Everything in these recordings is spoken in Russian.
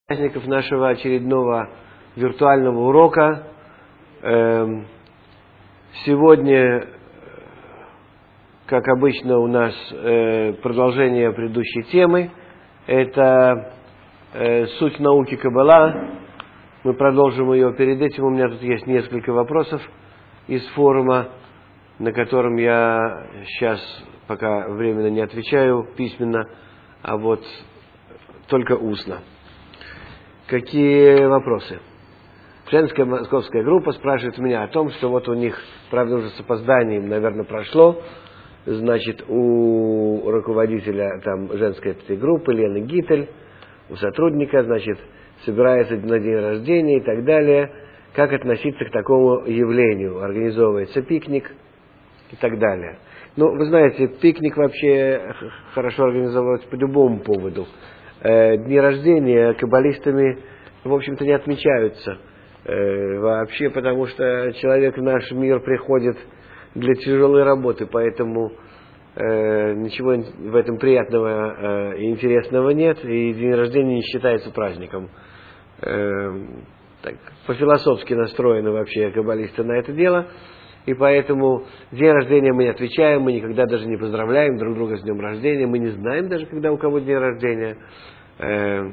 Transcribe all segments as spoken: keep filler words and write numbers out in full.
Участников нашего очередного виртуального урока. Сегодня, как обычно, у нас продолжение предыдущей темы. Это суть науки Каббала. Мы продолжим ее. Перед этим у меня тут есть несколько вопросов из форума, на котором я сейчас пока временно не отвечаю письменно, а вот только устно. Какие вопросы? Женская московская группа спрашивает меня о том, что вот у них, правда, уже с опозданием, наверное, прошло, значит, у руководителя там женской этой группы, Лены Гитель, у сотрудника, значит, собирается на день рождения и так далее. Как относиться к такому явлению? Организовывается пикник и так далее. Ну, вы знаете, пикник вообще хорошо организовывать по любому поводу. Дни рождения каббалистами, в общем-то, не отмечаются э, вообще, потому что человек в наш мир приходит для тяжелой работы, поэтому э, ничего в этом приятного и э, интересного нет, и день рождения не считается праздником. Э, так, по-философски настроены вообще каббалисты на это дело, и поэтому день рождения мы не отвечаем, мы никогда даже не поздравляем друг друга с днем рождения, мы не знаем даже, когда у кого день рождения. Э,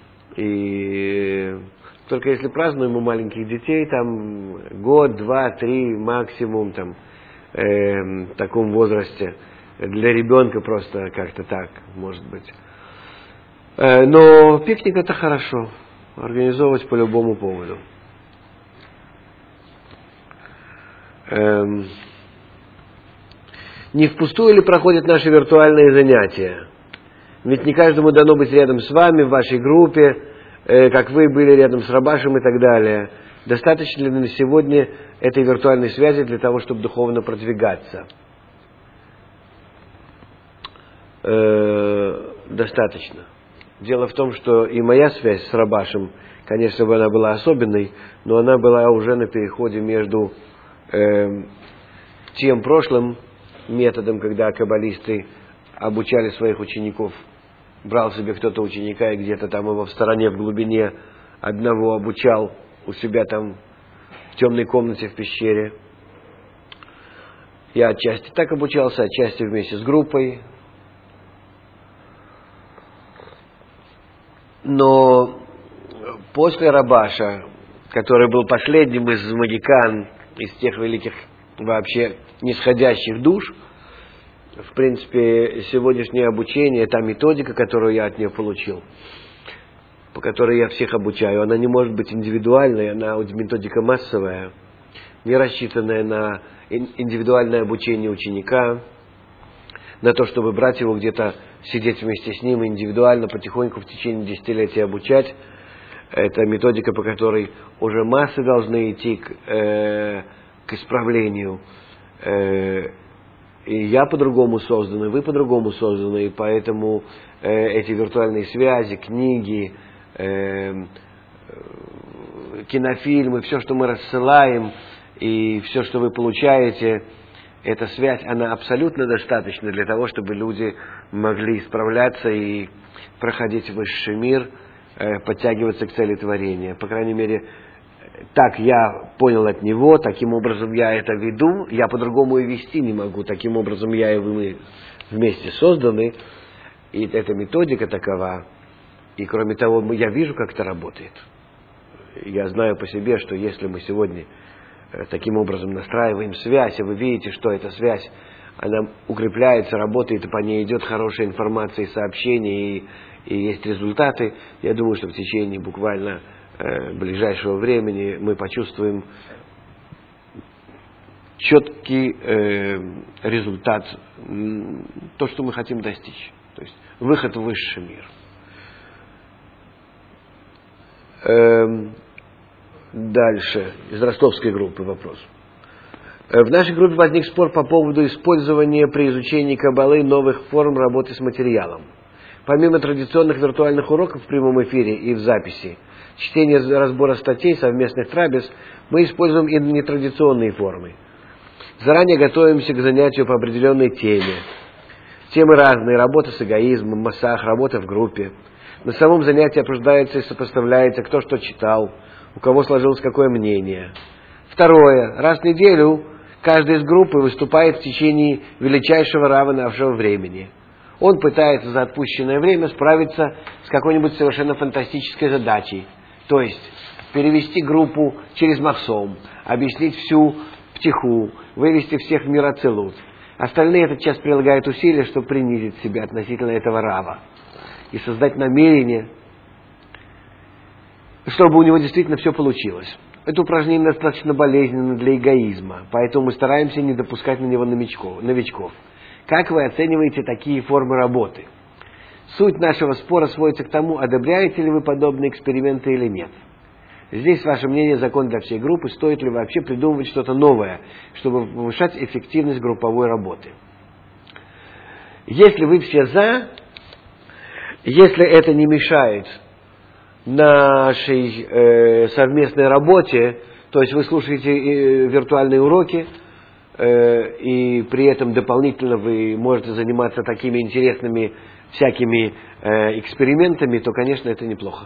и только если празднуем у маленьких детей, там год, два, три максимум, там, э, в таком возрасте, для ребенка просто как-то так, может быть. Э, но пикник это хорошо, организовывать по любому поводу. Эм, не впустую ли проходят наши виртуальные занятия? Ведь не каждому дано быть рядом с вами, в вашей группе, э, как вы были рядом с Рабашем и так далее. Достаточно ли на сегодня этой виртуальной связи для того, чтобы духовно продвигаться? Э, достаточно. Дело в том, что и моя связь с Рабашем, конечно, она была особенной, но она была уже на переходе между э, тем прошлым методом, когда каббалисты обучали своих учеников. Брал себе кто-то ученика и где-то там его в стороне, в глубине одного обучал у себя там в темной комнате в пещере. Я отчасти так обучался, отчасти вместе с группой. Но после Рабаша, который был последним из магикан, из тех великих вообще нисходящих душ, в принципе, сегодняшнее обучение, та методика, которую я от нее получил, по которой я всех обучаю, она не может быть индивидуальной, она методика массовая, не рассчитанная на индивидуальное обучение ученика, на то, чтобы брать его где-то, сидеть вместе с ним индивидуально, потихоньку в течение десятилетия обучать. Это методика, по которой уже массы должны идти к, э, к исправлению. Э, И я по-другому создан, и вы по-другому созданы, и поэтому э, эти виртуальные связи, книги, э, кинофильмы, все, что мы рассылаем, и все, что вы получаете, эта связь, она абсолютно достаточна для того, чтобы люди могли исправляться и проходить в высший мир, э, подтягиваться к цели творения. По крайней мере, так я понял от него, таким образом я это веду, я по-другому и вести не могу, таким образом я и вы вместе созданы, и эта методика такова, и кроме того, я вижу, как это работает. Я знаю по себе, что если мы сегодня таким образом настраиваем связь, и вы видите, что эта связь, она укрепляется, работает, и по ней идет хорошая информация и сообщения, и, и есть результаты, я думаю, что в течение буквально ближайшего времени мы почувствуем четкий э, результат, то, что мы хотим достичь. То есть выход в высший мир. Э, дальше. Из ростовской группы вопрос. В нашей группе возник спор по поводу использования при изучении Каббалы новых форм работы с материалом. Помимо традиционных виртуальных уроков в прямом эфире и в записи, чтение разбора статей, совместных трапез, мы используем и нетрадиционные формы. Заранее готовимся к занятию по определенной теме. Темы разные: работа с эгоизмом, массах, работа в группе. На самом занятии обсуждается и сопоставляется, кто что читал, у кого сложилось какое мнение. Второе. Раз в неделю каждый из группы выступает в течение величайшего рава нашего времени. Он пытается за отпущенное время справиться с какой-нибудь совершенно фантастической задачей. То есть перевести группу через Махсом, объяснить всю птиху, вывести всех в мир Ацилут. Остальные этот час прилагают усилия, чтобы принизить себя относительно этого рава и создать намерение, чтобы у него действительно все получилось. Это упражнение достаточно болезненно для эгоизма, поэтому мы стараемся не допускать на него новичков. Как вы оцениваете такие формы работы? Суть нашего спора сводится к тому, одобряете ли вы подобные эксперименты или нет. Здесь ваше мнение закон для всей группы, стоит ли вообще придумывать что-то новое, чтобы повышать эффективность групповой работы. Если вы все за, если это не мешает нашей э, совместной работе, то есть вы слушаете э, виртуальные уроки, э, и при этом дополнительно вы можете заниматься такими интересными всякими э, экспериментами, то, конечно, это неплохо.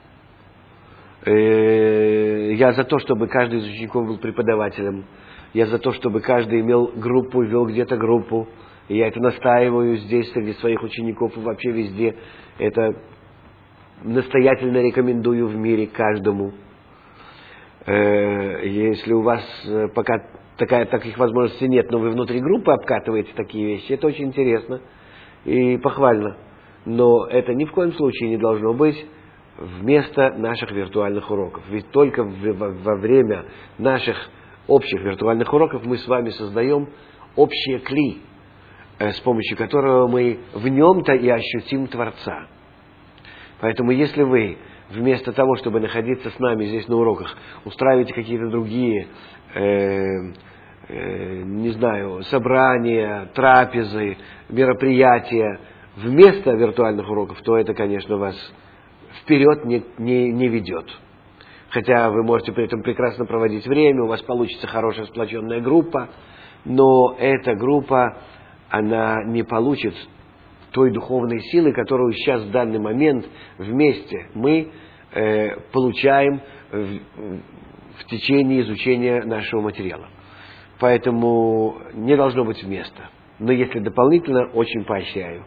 Я за то, чтобы каждый из учеников был преподавателем. Я за то, чтобы каждый имел группу, вел где-то группу. И я это настаиваю здесь, среди своих учеников и вообще везде. Это настоятельно рекомендую в мире каждому. Если у вас пока такая, таких возможностей нет, но вы внутри группы обкатываете такие вещи, это очень интересно и похвально. Но это ни в коем случае не должно быть вместо наших виртуальных уроков. Ведь только во время наших общих виртуальных уроков мы с вами создаем общее кли, с помощью которого мы в нем-то и ощутим Творца. Поэтому если вы вместо того, чтобы находиться с нами здесь на уроках, устраиваете какие-то другие, э, э, не знаю, собрания, трапезы, мероприятия вместо виртуальных уроков, то это, конечно, вас вперед не, не, не ведет. Хотя вы можете при этом прекрасно проводить время, у вас получится хорошая сплоченная группа, но эта группа, она не получит той духовной силы, которую сейчас в данный момент вместе мы э, получаем в, в течение изучения нашего материала. Поэтому не должно быть вместо. Но если дополнительно, очень поощряю.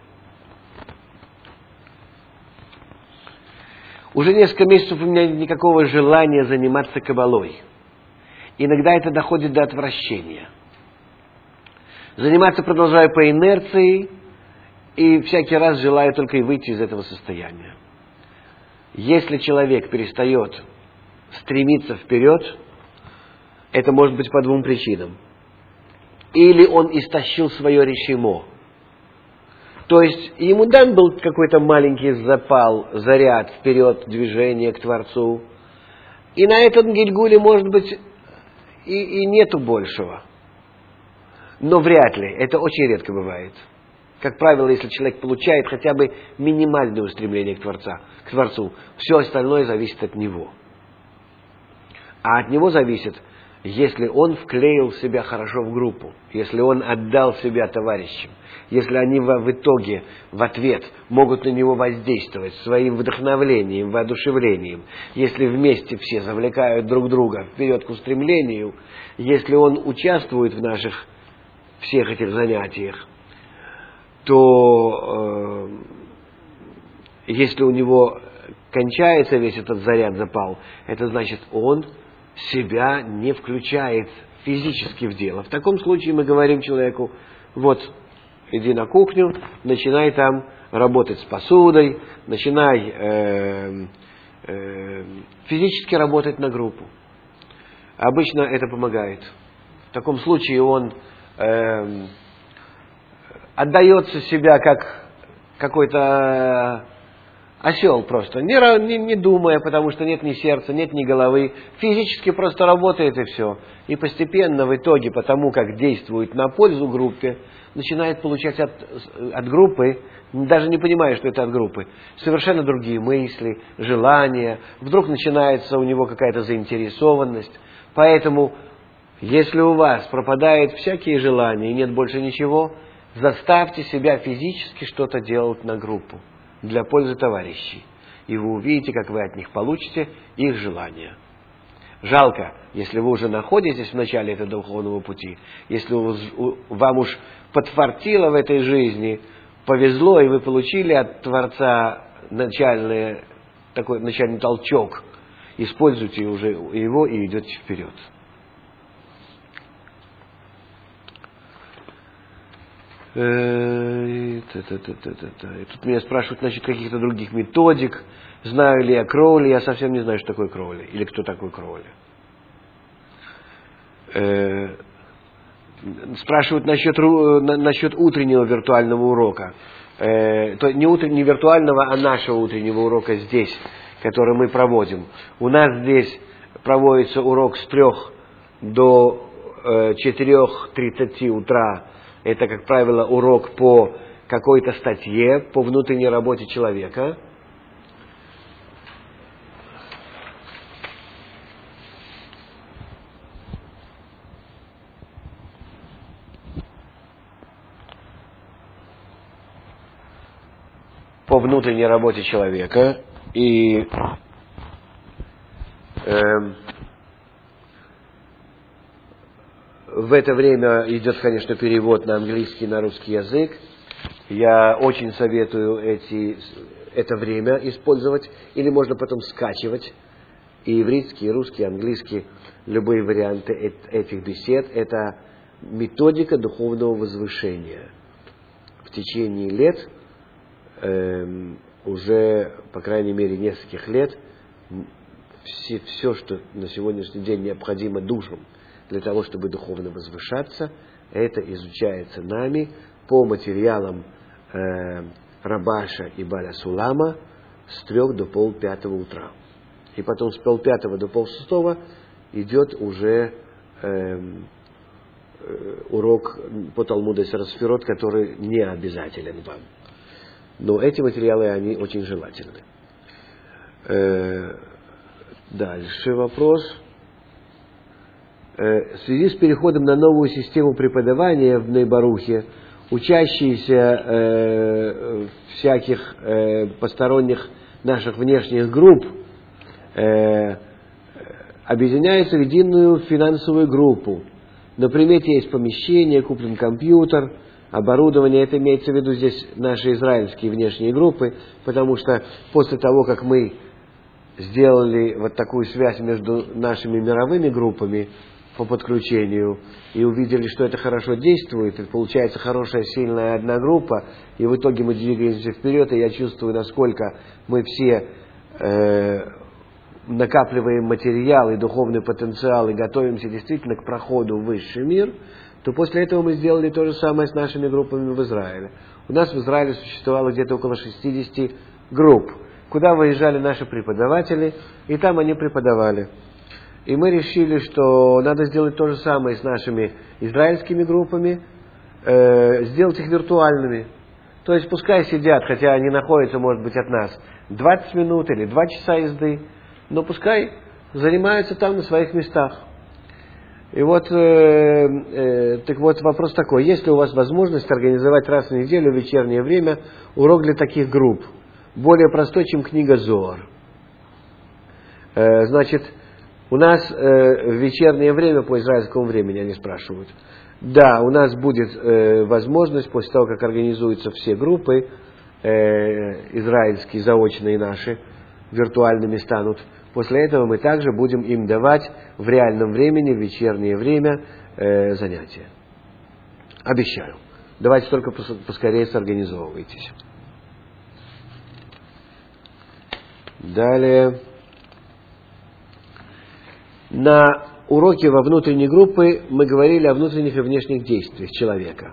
Уже несколько месяцев у меня нет никакого желания заниматься кабалой. Иногда это доходит до отвращения. Заниматься продолжаю по инерции, и всякий раз желаю только и выйти из этого состояния. Если человек перестает стремиться вперед, это может быть по двум причинам. Или он истощил свое решимо. То есть ему дан был какой-то маленький запал, заряд вперед, движение к Творцу. И на этом Гильгуле, может быть, и, и нету большего. Но вряд ли. Это очень редко бывает. Как правило, если человек получает хотя бы минимальное устремление к, Творца, к Творцу, все остальное зависит от него. А от него зависит, если он вклеил себя хорошо в группу, если он отдал себя товарищам, если они в, в итоге, в ответ, могут на него воздействовать своим вдохновлением, воодушевлением, если вместе все завлекают друг друга вперед к устремлению, если он участвует в наших всех этих занятиях, то э, если у него кончается весь этот заряд, запал, это значит, он себя не включает физически в дело. В таком случае мы говорим человеку: вот, иди на кухню, начинай там работать с посудой, начинай э, э, физически работать на группу. Обычно это помогает. В таком случае он э, отдается себя как какой-то осел просто, не, не, не думая, потому что нет ни сердца, нет ни головы, физически просто работает и все. И постепенно в итоге, потому как действует на пользу группе, начинает получать от, от группы, даже не понимая, что это от группы, совершенно другие мысли, желания, вдруг начинается у него какая-то заинтересованность. Поэтому, если у вас пропадают всякие желания и нет больше ничего, заставьте себя физически что-то делать на группу для пользы товарищей. и вы увидите, как вы от них получите их желания. Жалко, если вы уже находитесь в начале этого духовного пути, если вам уж подфартило в этой жизни, повезло, и вы получили от Творца начальный, такой начальный толчок, используйте уже его и идете вперед. И тут меня спрашивают насчет каких-то других методик. Знаю ли я Кроули? Я совсем не знаю, что такое Кроули. Или кто такой Кроули. Спрашивают насчет, насчет утреннего виртуального урока. То не, утреннего, не виртуального, а нашего утреннего урока здесь, который мы проводим. У нас здесь проводится урок с трех до четырёх тридцати утра. Это, как правило, урок по какой-то статье, по внутренней работе человека. По внутренней работе человека. И э, в это время идет, конечно, перевод на английский и на русский язык. Я очень советую эти, это время использовать. Или можно потом скачивать и ивритский, и русский, и английский, любые варианты этих бесед. Это методика духовного возвышения. В течение лет, э, уже, по крайней мере, нескольких лет, все, все, что на сегодняшний день необходимо душам для того, чтобы духовно возвышаться, это изучается нами по материалам э, Рабаша и Баля Сулама с трех до полпятого утра. И потом с полпятого до полшестого идет уже э, урок по Талмуду Эсер Сферот, который не обязателен вам. Но эти материалы, они очень желательны. Э, дальше вопрос. В связи с переходом на новую систему преподавания в Нейбарухе, учащиеся э, всяких э, посторонних наших внешних групп э, объединяются в единую финансовую группу. На примете есть помещение, куплен компьютер, оборудование. Это имеется в виду здесь наши израильские внешние группы, потому что после того, как мы сделали вот такую связь между нашими мировыми группами по подключению и увидели, что это хорошо действует, и получается хорошая, сильная одна группа, и в итоге мы двигаемся вперед, и я чувствую, насколько мы все э, накапливаем материал и духовный потенциал, и готовимся действительно к проходу в высший мир, то после этого мы сделали то же самое с нашими группами в Израиле. У нас в Израиле существовало где-то около шестидесяти групп, куда выезжали наши преподаватели, и там они преподавали. И мы решили, что надо сделать то же самое с нашими израильскими группами, э, сделать их виртуальными. То есть пускай сидят, хотя они находятся, может быть, от нас двадцать минут или два часа езды, но пускай занимаются там на своих местах. И вот, э, э, так вот вопрос такой, есть ли у вас возможность организовать раз в неделю в вечернее время урок для таких групп, более простой, чем книга Зоар? Э, значит, у нас э, в вечернее время, по израильскому времени, они спрашивают. Да, у нас будет э, возможность, после того, как организуются все группы, э, израильские, заочные наши, виртуальными станут, после этого мы также будем им давать в реальном времени, в вечернее время э, занятия. Обещаю. Давайте только поскорее сорганизовывайтесь. Далее. На уроке во внутренней группе мы говорили о внутренних и внешних действиях человека.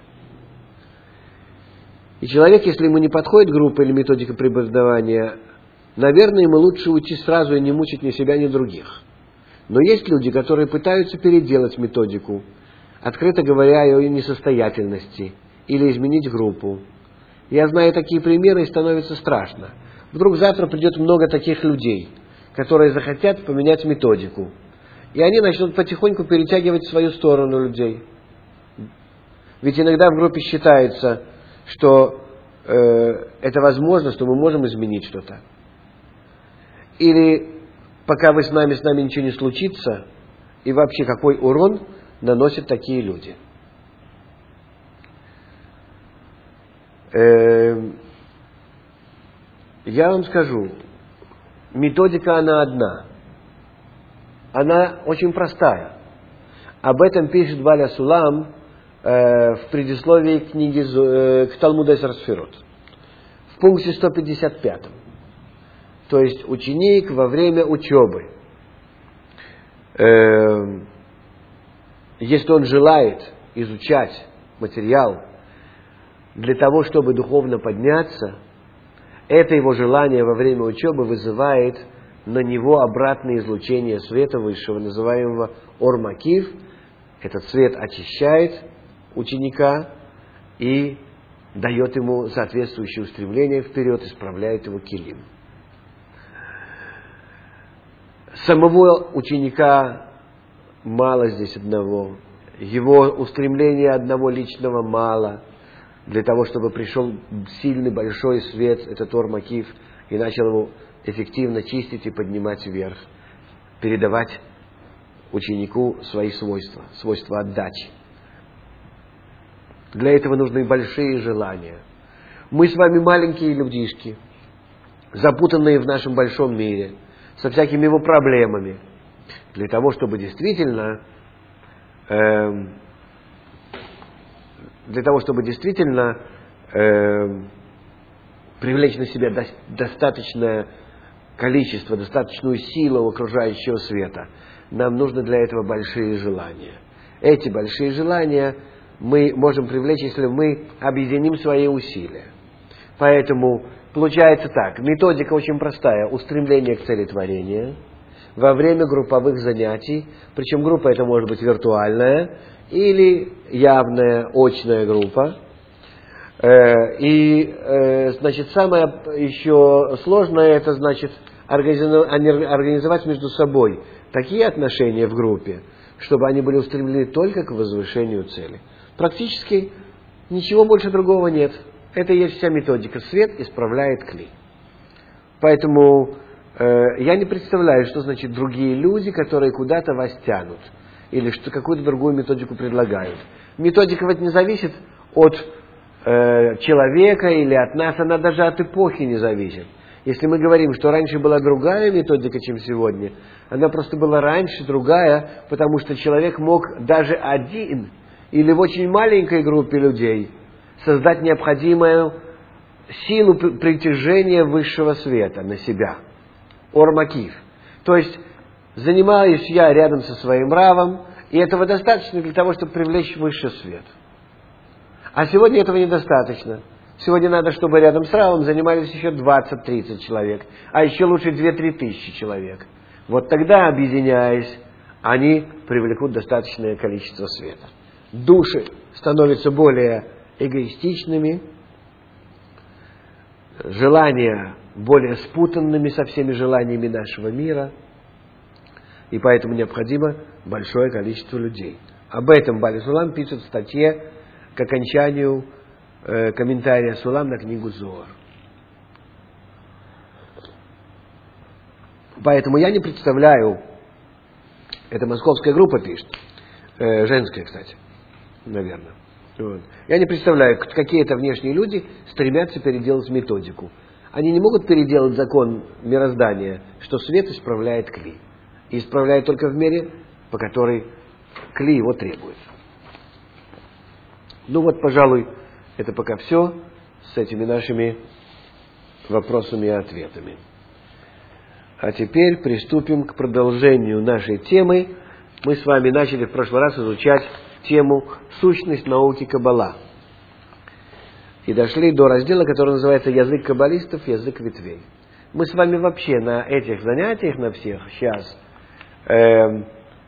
И человек, если ему не подходит группа или методика преподавания, наверное, ему лучше уйти сразу и не мучить ни себя, ни других. Но есть люди, которые пытаются переделать методику, открыто говоря о ее несостоятельности, или изменить группу. Я знаю такие примеры, и становится страшно. Вдруг завтра придет много таких людей, которые захотят поменять методику. И они начнут потихоньку перетягивать в свою сторону людей. Ведь иногда в группе считается, что э, это возможно, что мы можем изменить что-то. или пока вы с нами, с нами ничего не случится, и вообще какой урон наносят такие люди. Я вам скажу, методика она одна. Она очень простая. Об этом пишет Баля Сулам э, в предисловии к книге э, к Талмуду Эсер Сферот. В пункте сто пятьдесят пять. То есть ученик во время учебы, э, если он желает изучать материал для того, чтобы духовно подняться, это его желание во время учебы вызывает на него обратное излучение света высшего, называемого ор-макив. Этот свет очищает ученика и дает ему соответствующее устремление вперед, исправляет его килим. Самого ученика мало здесь одного, его устремления одного личного мало, для того, чтобы пришел сильный большой свет, этот ор-макив, и начал его эффективно чистить и поднимать вверх, передавать ученику свои свойства, свойства отдачи. Для этого нужны большие желания. Мы с вами маленькие людишки, запутанные в нашем большом мире, со всякими его проблемами. Для того, чтобы действительно, э, для того, чтобы действительно э, привлечь на себя до, достаточное количество, достаточную силу окружающего света, нам нужно для этого большие желания. Эти большие желания мы можем привлечь, если мы объединим свои усилия. Поэтому получается так. Методика очень простая. Устремление к цели творения во время групповых занятий. Причем группа это может быть виртуальная или явная, очная группа. И, значит, самое еще сложное, это, значит, организовать между собой такие отношения в группе, чтобы они были устремлены только к возвышению цели. Практически ничего больше другого нет. Это и есть вся методика. Свет исправляет кли. Поэтому э, я не представляю, что значит другие люди, которые куда-то вас тянут, или что какую-то другую методику предлагают. Методика ведь не зависит от э, человека или от нас, она даже от эпохи не зависит. Если мы говорим, что раньше была другая методика, чем сегодня, она просто была раньше другая, потому что человек мог даже один или в очень маленькой группе людей создать необходимую силу притяжения высшего света на себя. Ор-макив. То есть, занимаюсь я рядом со своим равом, и этого достаточно для того, чтобы привлечь высший свет. А сегодня этого недостаточно. Сегодня надо, чтобы рядом с равом занимались еще двадцать-тридцать человек, а еще лучше две-три тысячи человек. Вот тогда, объединяясь, они привлекут достаточное количество света. Души становятся более эгоистичными, желания более спутанными со всеми желаниями нашего мира, и поэтому необходимо большое количество людей. Об этом Баля Сулам пишет в статье к окончанию э, комментария Сулам на книгу Зоар. Поэтому я не представляю, это московская группа пишет, э, женская, кстати, наверное. Вот. Я не представляю, какие это внешние люди стремятся переделать методику. Они не могут переделать закон мироздания, что свет исправляет кли. И исправляет только в мере, по которой кли его требует. Ну вот, пожалуй, это пока все с этими нашими вопросами и ответами. А теперь приступим к продолжению нашей темы. Мы с вами начали в прошлый раз изучать тему «Сущность науки Каббала». И дошли до раздела, который называется «Язык каббалистов, язык ветвей». Мы с вами вообще на этих занятиях, на всех, сейчас, э,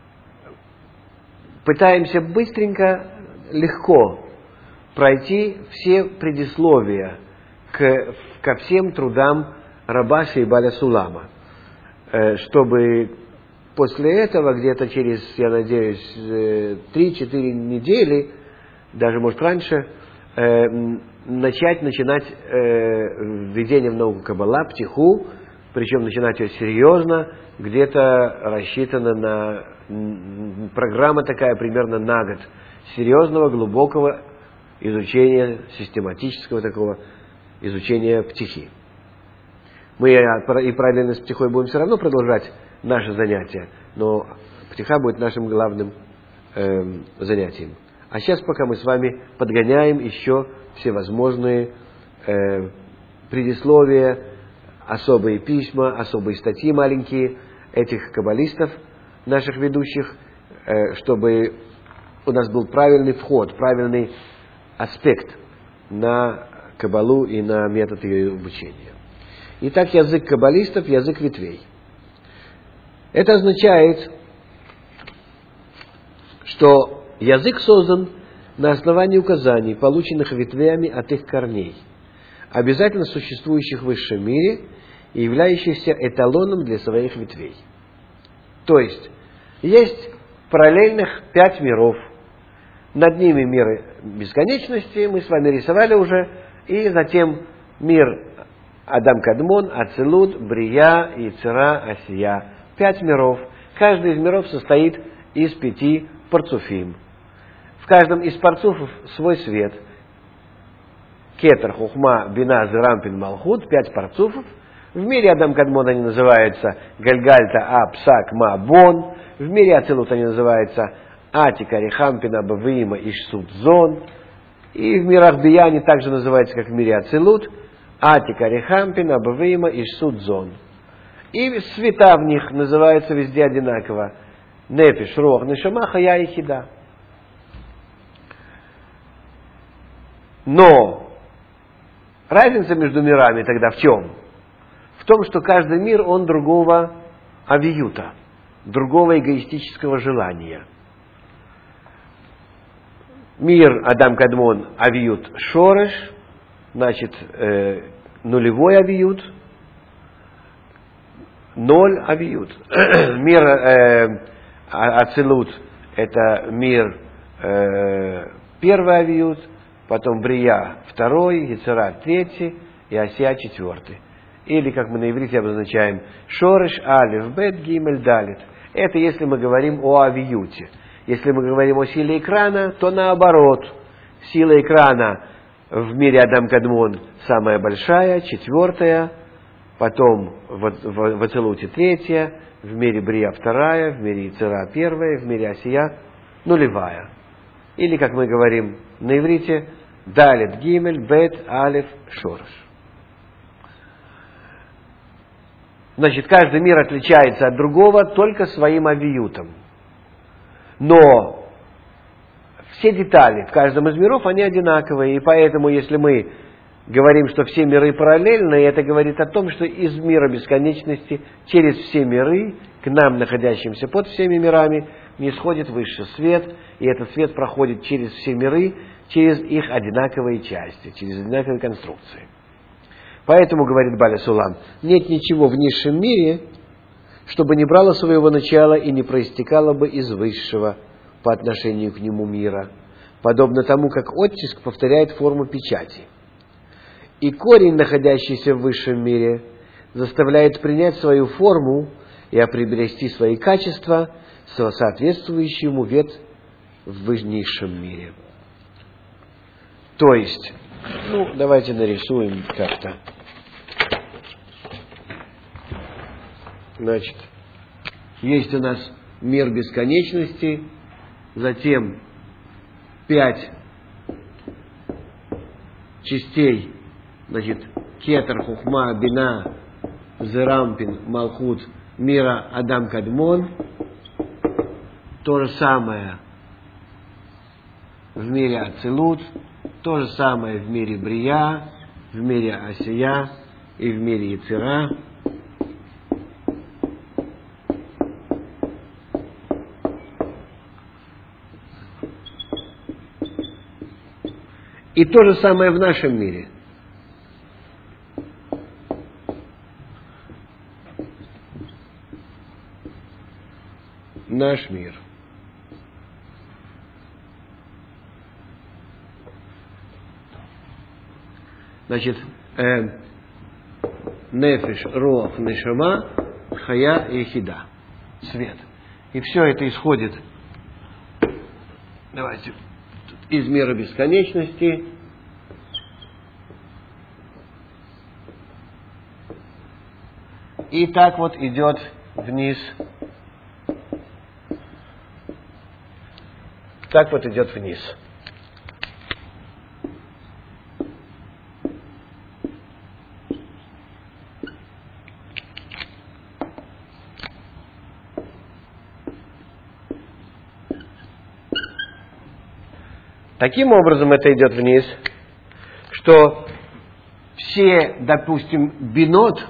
пытаемся быстренько, легко пройти все предисловия к, ко всем трудам Рабаши и Баля Сулама, э, чтобы после этого, где-то через, я надеюсь, три-четыре недели, даже, может, раньше, э, начать, начинать э, введение в науку Каббала, птиху, причем начинать ее серьезно, где-то рассчитана на программа такая примерно на год серьезного, глубокого изучения, систематического такого изучения птихи. Мы и параллельно с птихой будем все равно продолжать наши занятия, но птиха будет нашим главным э, занятием. А сейчас пока мы с вами подгоняем еще всевозможные э, предисловия, особые письма, особые статьи маленькие этих каббалистов, наших ведущих, э, чтобы у нас был правильный вход, правильный аспект на каббалу и на метод ее обучения. Итак, язык каббалистов, язык ветвей. Это означает, что язык создан на основании указаний, полученных ветвями от их корней, обязательно существующих в высшем мире и являющихся эталоном для своих ветвей. То есть, есть параллельных пять миров. Над ними миры бесконечности, мы с вами рисовали уже, и затем мир Адам Кадмон, Ацилут, Брия, Ицера, Асия. Пять миров. Каждый из миров состоит из пяти парцуфим. В каждом из парцуфов свой свет. Кетер, Хухма, Бина, Зерампин, Малхут. Пять парцуфов. В мире Адам Кадмон они называются Гальгальта, А, Псак, Ма, Бон. В мире Ацилут они называются Атика, Рихампина, Бавиима, Ишсут, Зон. И в мирах Бия они также называются, как в мире Ацилут, Атика, Рихампина, Бавиима, Ишсут, Зон. И света в них называются везде одинаково. Нефиш, Рох, Нешама, Хая и Хида. Но разница между мирами тогда в чем? В том, что каждый мир, он другого авиюта, другого эгоистического желания. Мир Адам Кадмон авиют Шореш, значит, э, нулевой авиют, ноль авиют. Мир э, Ацилут это мир э, первый авиют, потом Брия второй, Ецера третий и Асия четвертый. Или, как мы на иврите обозначаем, Шореш, Алиф, Бет, Гимель, Далит. Это если мы говорим о авиюте. Если мы говорим о силе экрана, то наоборот. Сила экрана в мире Адам Кадмон самая большая, четвертая, потом в, в, в Ацилуте третья, в мире Брия вторая, в мире Ицера первая, в мире Асия нулевая. Или, как мы говорим на иврите, Далит, Гимель, Бет, Алиф, Шореш. Значит, каждый мир отличается от другого только своим авиютом. Но все детали в каждом из миров, они одинаковые. И поэтому, если мы говорим, что все миры параллельны, это говорит о том, что из мира бесконечности через все миры, к нам, находящимся под всеми мирами, нисходит высший свет. И этот свет проходит через все миры, через их одинаковые части, через одинаковые конструкции. Поэтому, говорит Баля Сулам, нет ничего в низшем мире, чтобы не брало своего начала и не проистекало бы из высшего по отношению к нему мира, подобно тому, как оттиск повторяет форму печати. И корень, находящийся в высшем мире, заставляет принять свою форму и приобрести свои качества, соответствующие ему вет в низшем мире. То есть, ну, давайте нарисуем как-то. Значит, есть у нас мир бесконечности, затем пять частей, значит, Кетер, Хухма, Бина, Зерампин, Малхут, мира Адам Кадмон. То же самое в мире Ацилут, то же самое в мире Брия, в мире Асия и в мире Ецера. И то же самое в нашем мире. Наш мир. Значит, э, нефеш, руах, нешама, хая и хида. Свет. И все это исходит, давайте, из мира бесконечности. И так вот идет вниз. Так вот идет вниз. Таким образом это идет вниз, что все, допустим, бинот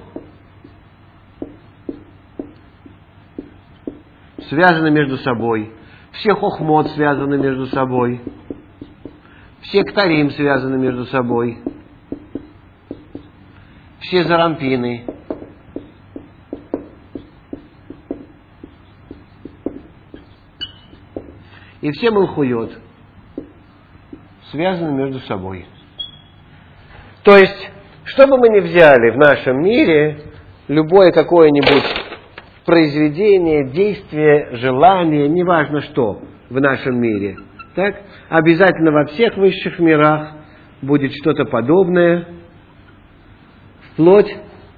связаны между собой, все хохмот связаны между собой, все ктарим связаны между собой, все зарампины, и все малхуйот связаны между собой. То есть, что бы мы ни взяли в нашем мире, любое какое-нибудь произведение, действие, желание, неважно что в нашем мире, так, обязательно во всех высших мирах будет что-то подобное, вплоть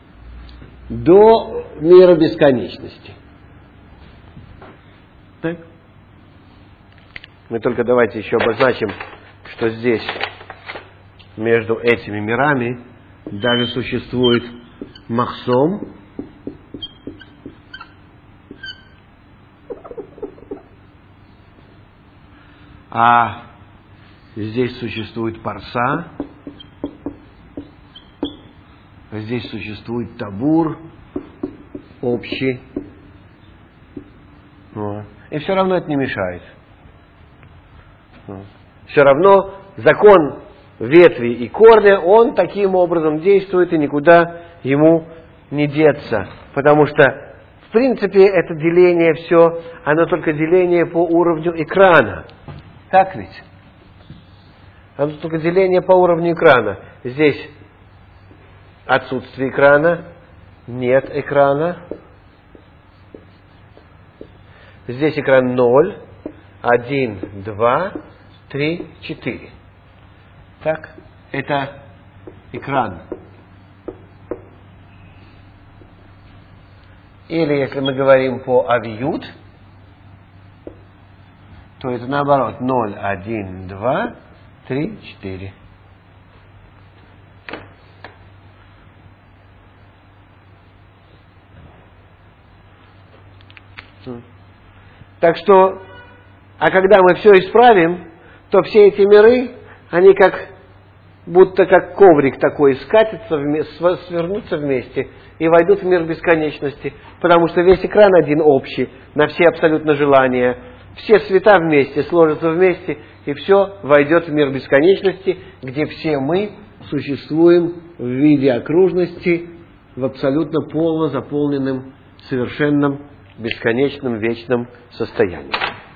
до мира бесконечности. Так? Мы только давайте еще обозначим, что здесь между этими мирами даже существует махсом, а здесь существует парса, здесь существует табур общий. Вот. И все равно это не мешает. Вот. Все равно закон ветви и корня, он таким образом действует, и никуда ему не деться. Потому что, в принципе, это деление все, оно только деление по уровню экрана. Так ведь? Оно только деление по уровню экрана. Здесь отсутствие экрана, нет экрана. Здесь экран ноль, один, два, три, четыре. Так? Это экран. Или, если мы говорим по авиют, то это наоборот. ноль, один, два, три, четыре. Так что, а когда мы все исправим, то все эти миры, они как будто как коврик такой скатятся, свернутся вместе и войдут в мир бесконечности. Потому что весь экран один общий, на все абсолютно желания. Все цвета вместе сложатся вместе, и все войдет в мир бесконечности, где все мы существуем в виде окружности, в абсолютно полно заполненном, совершенном, бесконечном, вечном состоянии.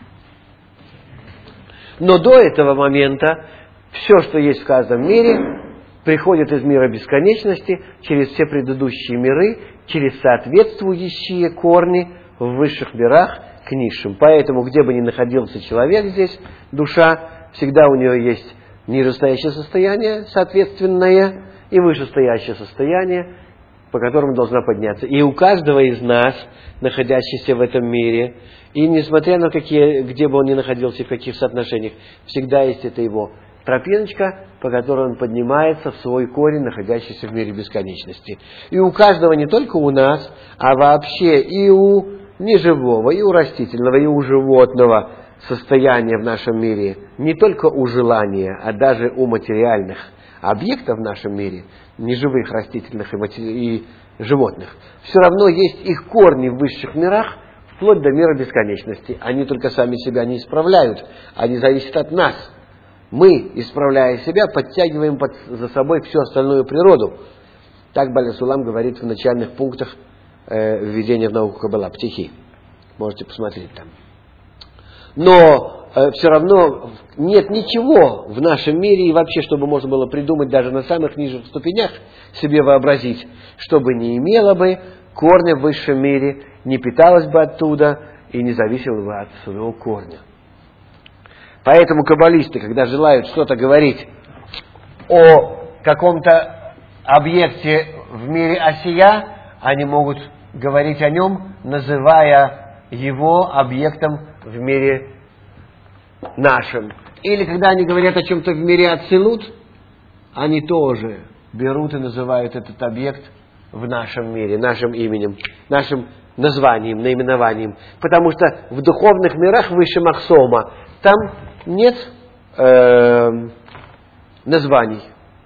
Но до этого момента все, что есть в каждом мире, приходит из мира бесконечности через все предыдущие миры, через соответствующие корни в высших мирах к низшим. Поэтому, где бы ни находился человек здесь, душа, всегда у нее есть нижестоящее состояние, соответственное, и вышестоящее состояние, по которому должна подняться. И у каждого из нас, находящихся в этом мире, и несмотря на какие, где бы он ни находился, в каких соотношениях, всегда есть это его тропиночка, по которой он поднимается в свой корень, находящийся в мире бесконечности. И у каждого, не только у нас, а вообще и у неживого, и у растительного, и у животного состояния в нашем мире, не только у желания, а даже у материальных объектов в нашем мире, неживых, растительных и, матери... и животных, все равно есть их корни в высших мирах, вплоть до мира бесконечности. Они только сами себя не исправляют, они зависят от нас. Мы, исправляя себя, подтягиваем под, за собой всю остальную природу. Так Баля Сулам говорит в начальных пунктах э, введения в науку Каббала, птихи. Можете посмотреть там. Но э, все равно нет ничего в нашем мире, и вообще, чтобы можно было придумать даже на самых нижних ступенях, себе вообразить, чтобы не имело бы корня в высшем мире, не питалось бы оттуда и не зависело бы от своего корня. Поэтому каббалисты, когда желают что-то говорить о каком-то объекте в мире осия, они могут говорить о нем, называя его объектом в мире нашем. Или когда они говорят о чем-то в мире ацилут, они тоже берут и называют этот объект в нашем мире, нашим именем, нашим названием, наименованием. Потому что в духовных мирах выше Махсома там нет э, названий.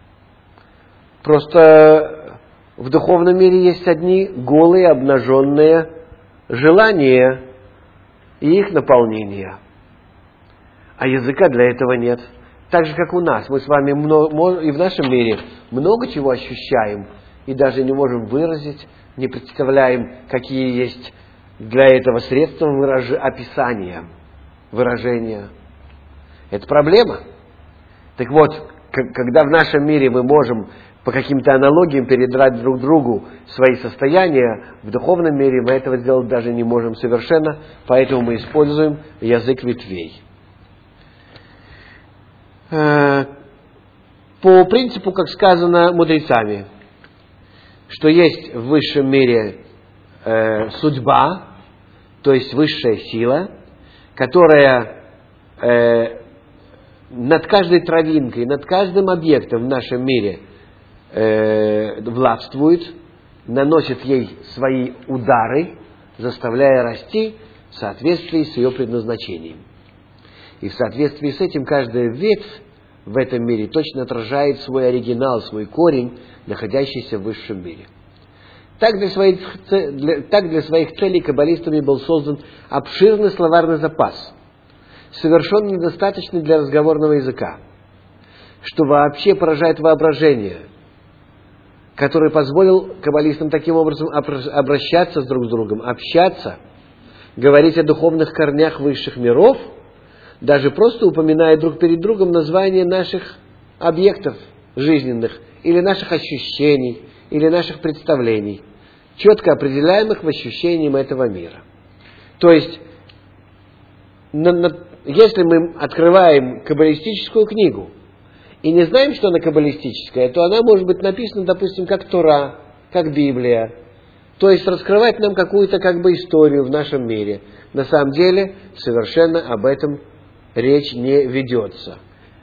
Просто в духовном мире есть одни голые, обнаженные желания и их наполнение. А языка для этого нет. Так же, как у нас. Мы с вами много, и в нашем мире много чего ощущаем, и даже не можем выразить, не представляем, какие есть для этого средства выраж... описания, выражения. Это проблема. Так вот, к- когда в нашем мире мы можем по каким-то аналогиям передрать друг другу свои состояния, в духовном мире мы этого сделать даже не можем совершенно, поэтому мы используем язык ветвей. По принципу, как сказано мудрецами, что есть в высшем мире э, судьба, то есть высшая сила, которая э, над каждой травинкой, над каждым объектом в нашем мире э, властвует, наносит ей свои удары, заставляя расти в соответствии с ее предназначением. И в соответствии с этим каждая ветвь в этом мире точно отражает свой оригинал, свой корень, находящийся в высшем мире. Так для своих, для, так для своих целей каббалистами был создан обширный словарный запас, совершенно недостаточный для разговорного языка, что вообще поражает воображение, который позволил каббалистам таким образом обращаться с друг с другом, общаться, говорить о духовных корнях высших миров, даже просто упоминая друг перед другом названия наших объектов жизненных, или наших ощущений, или наших представлений, четко определяемых в ощущениях этого мира. То есть, на, на, если мы открываем каббалистическую книгу и не знаем, что она каббалистическая, то она может быть написана, допустим, как Тора, как Библия. То есть раскрывать нам какую-то как бы историю в нашем мире. На самом деле совершенно об этом речь не ведется.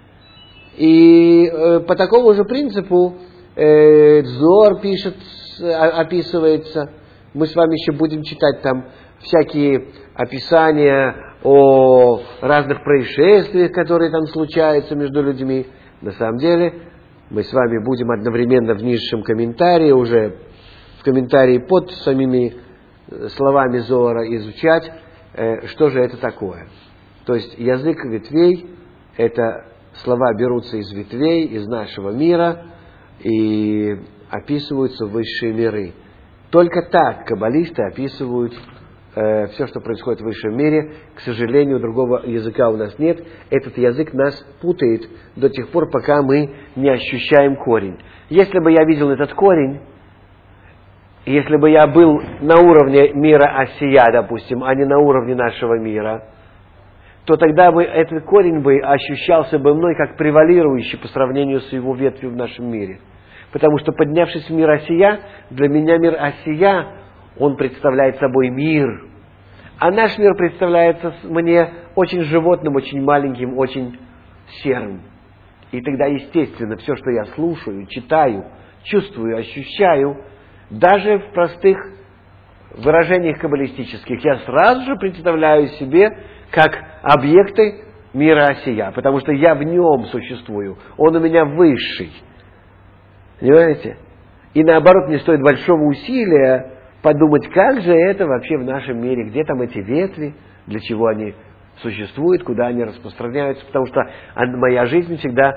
И э, по такому же принципу э, Зоар пишет, описывается. Мы с вами еще будем читать там всякие описания о разных происшествиях, которые там случаются между людьми. На самом деле мы с вами будем одновременно в нижнем комментарии, уже в комментарии под самими словами Зоара изучать, э, что же это такое. То есть язык ветвей – это слова берутся из ветвей, из нашего мира и описываются высшие миры. Только так каббалисты описывают э, все, что происходит в высшем мире. К сожалению, другого языка у нас нет. Этот язык нас путает до тех пор, пока мы не ощущаем корень. Если бы я видел этот корень, если бы я был на уровне мира Осия, допустим, а не на уровне нашего мира, то тогда бы этот корень бы ощущался бы мной как превалирующий по сравнению с его ветвью в нашем мире. Потому что, поднявшись в мир Осия, для меня мир Осия, он представляет собой мир. А наш мир представляется мне очень животным, очень маленьким, очень серым. И тогда, естественно, все, что я слушаю, читаю, чувствую, ощущаю, даже в простых выражениях каббалистических, я сразу же представляю себе как объекты мира Осия, потому что я в нем существую, он у меня высший. Понимаете? И наоборот, мне стоит большого усилия подумать, как же это вообще в нашем мире, где там эти ветви, для чего они существуют, куда они распространяются, потому что моя жизнь всегда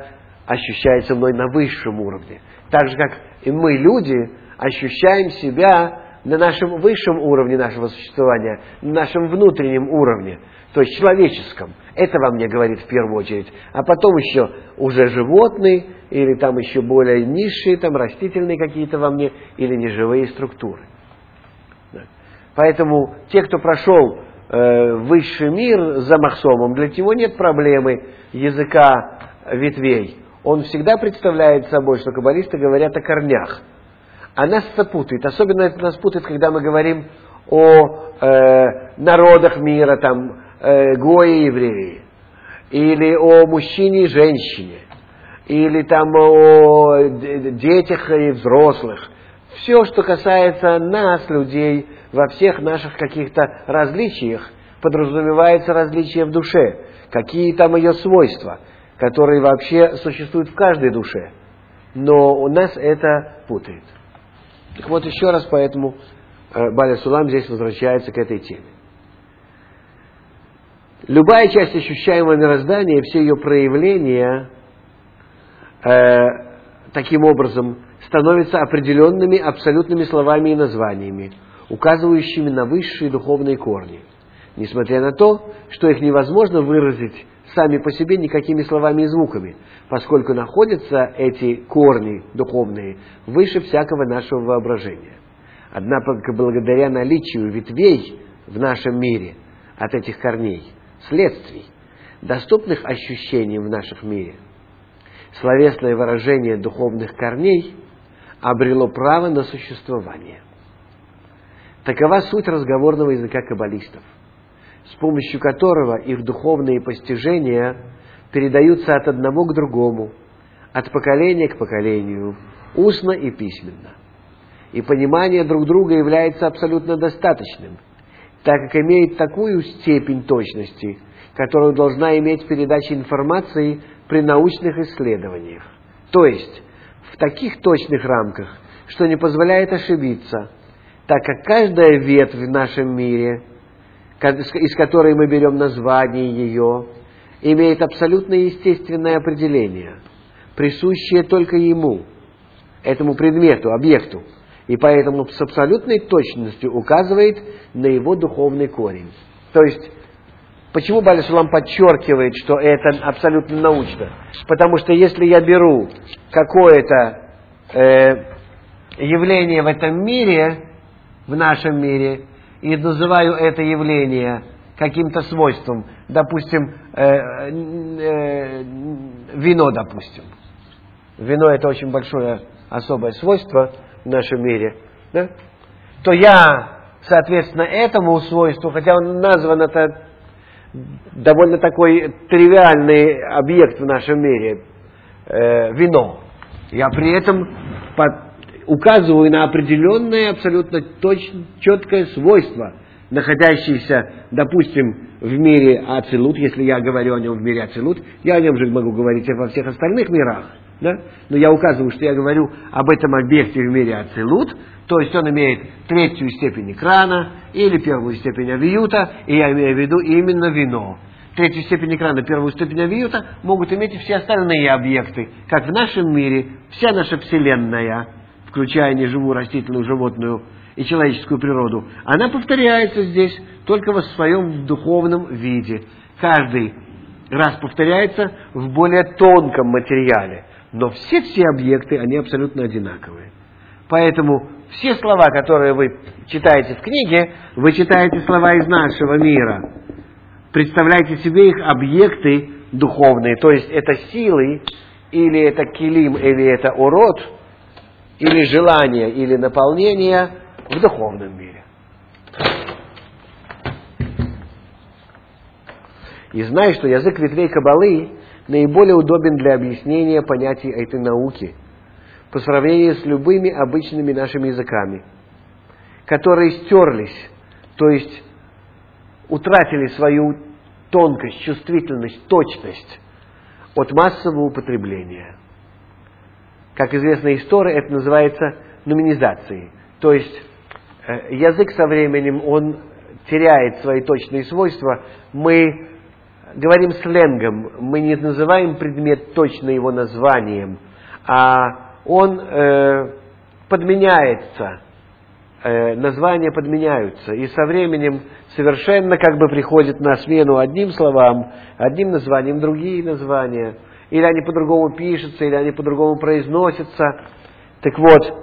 ощущается мной на высшем уровне. Так же, как и мы, люди, ощущаем себя на нашем высшем уровне нашего существования, на нашем внутреннем уровне, то есть человеческом. Это во мне говорит в первую очередь. А потом еще уже животные, или там еще более низшие, там растительные какие-то во мне, или неживые структуры. Да. Поэтому те, кто прошел э, высший мир за Махсомом, для него нет проблемы языка ветвей. Он всегда представляет собой, что каббалисты говорят о корнях. А нас это путает. Особенно это нас путает, когда мы говорим о э, народах мира, там, э, гои и евреи, или о мужчине и женщине, или там о детях и взрослых. Все, что касается нас, людей, во всех наших каких-то различиях, подразумевается различие в душе. Какие там ее свойства, которые вообще существуют в каждой душе. Но у нас это путает. Так вот, еще раз поэтому э, Баля Сулам здесь возвращается к этой теме. Любая часть ощущаемого мироздания, все ее проявления э, таким образом становятся определенными абсолютными словами и названиями, указывающими на высшие духовные корни, несмотря на то, что их невозможно выразить сами по себе никакими словами и звуками, поскольку находятся эти корни духовные выше всякого нашего воображения. Однако, благодаря наличию ветвей в нашем мире от этих корней, следствий, доступных ощущениям в нашем мире, словесное выражение духовных корней обрело право на существование. Такова суть разговорного языка каббалистов, с помощью которого их духовные постижения передаются от одного к другому, от поколения к поколению, устно и письменно. И понимание друг друга является абсолютно достаточным, так как имеет такую степень точности, которую должна иметь передача информации при научных исследованиях. То есть, в таких точных рамках, что не позволяет ошибиться, так как каждая ветвь в нашем мире, из которой мы берем название ее, имеет абсолютно естественное определение, присущее только ему, этому предмету, объекту, и поэтому с абсолютной точностью указывает на его духовный корень. То есть, почему Баля Сулам подчеркивает, что это абсолютно научно? Потому что если я беру какое-то э, явление в этом мире, в нашем мире, и называю это явление каким-то свойством, допустим, э, э, вино, допустим. Вино – это очень большое особое свойство в нашем мире, да? То я, соответственно, этому свойству, хотя он назван, это довольно такой тривиальный объект в нашем мире, э, вино, я при этом под указываю на определенное, абсолютно точно, четкое свойство, находящееся, допустим, в мире Ацилут, если я говорю о нем в мире Ацилут, я о нем же могу говорить и во всех остальных мирах, да? Но я указываю, что я говорю об этом объекте в мире Ацилут, то есть он имеет третью степень экрана или первую степень авиюта, и я имею в виду именно вино. Третью степень экрана, первую степень авиюта могут иметь и все остальные объекты, как в нашем мире, вся наша Вселенная, включая неживую, растительную, животную и человеческую природу, она повторяется здесь только в своем духовном виде. Каждый раз повторяется в более тонком материале. Но все-все объекты, они абсолютно одинаковые. Поэтому все слова, которые вы читаете в книге, вы читаете слова из нашего мира. Представляете себе их объекты духовные, то есть это силы, или это килим, или это урод, или желание, или наполнение в духовном мире. И знай, что язык ветвей Каббалы наиболее удобен для объяснения понятий этой науки по сравнению с любыми обычными нашими языками, которые стерлись, то есть утратили свою тонкость, чувствительность, точность от массового употребления. Как известно из Торы, это называется нуминизацией. То есть э, язык со временем, он теряет свои точные свойства. Мы говорим сленгом, мы не называем предмет точно его названием, а он э, подменяется э, названия подменяются. И со временем совершенно как бы приходят на смену одним словам, одним названием другие названия. Или они по-другому пишутся, или они по-другому произносятся. Так вот,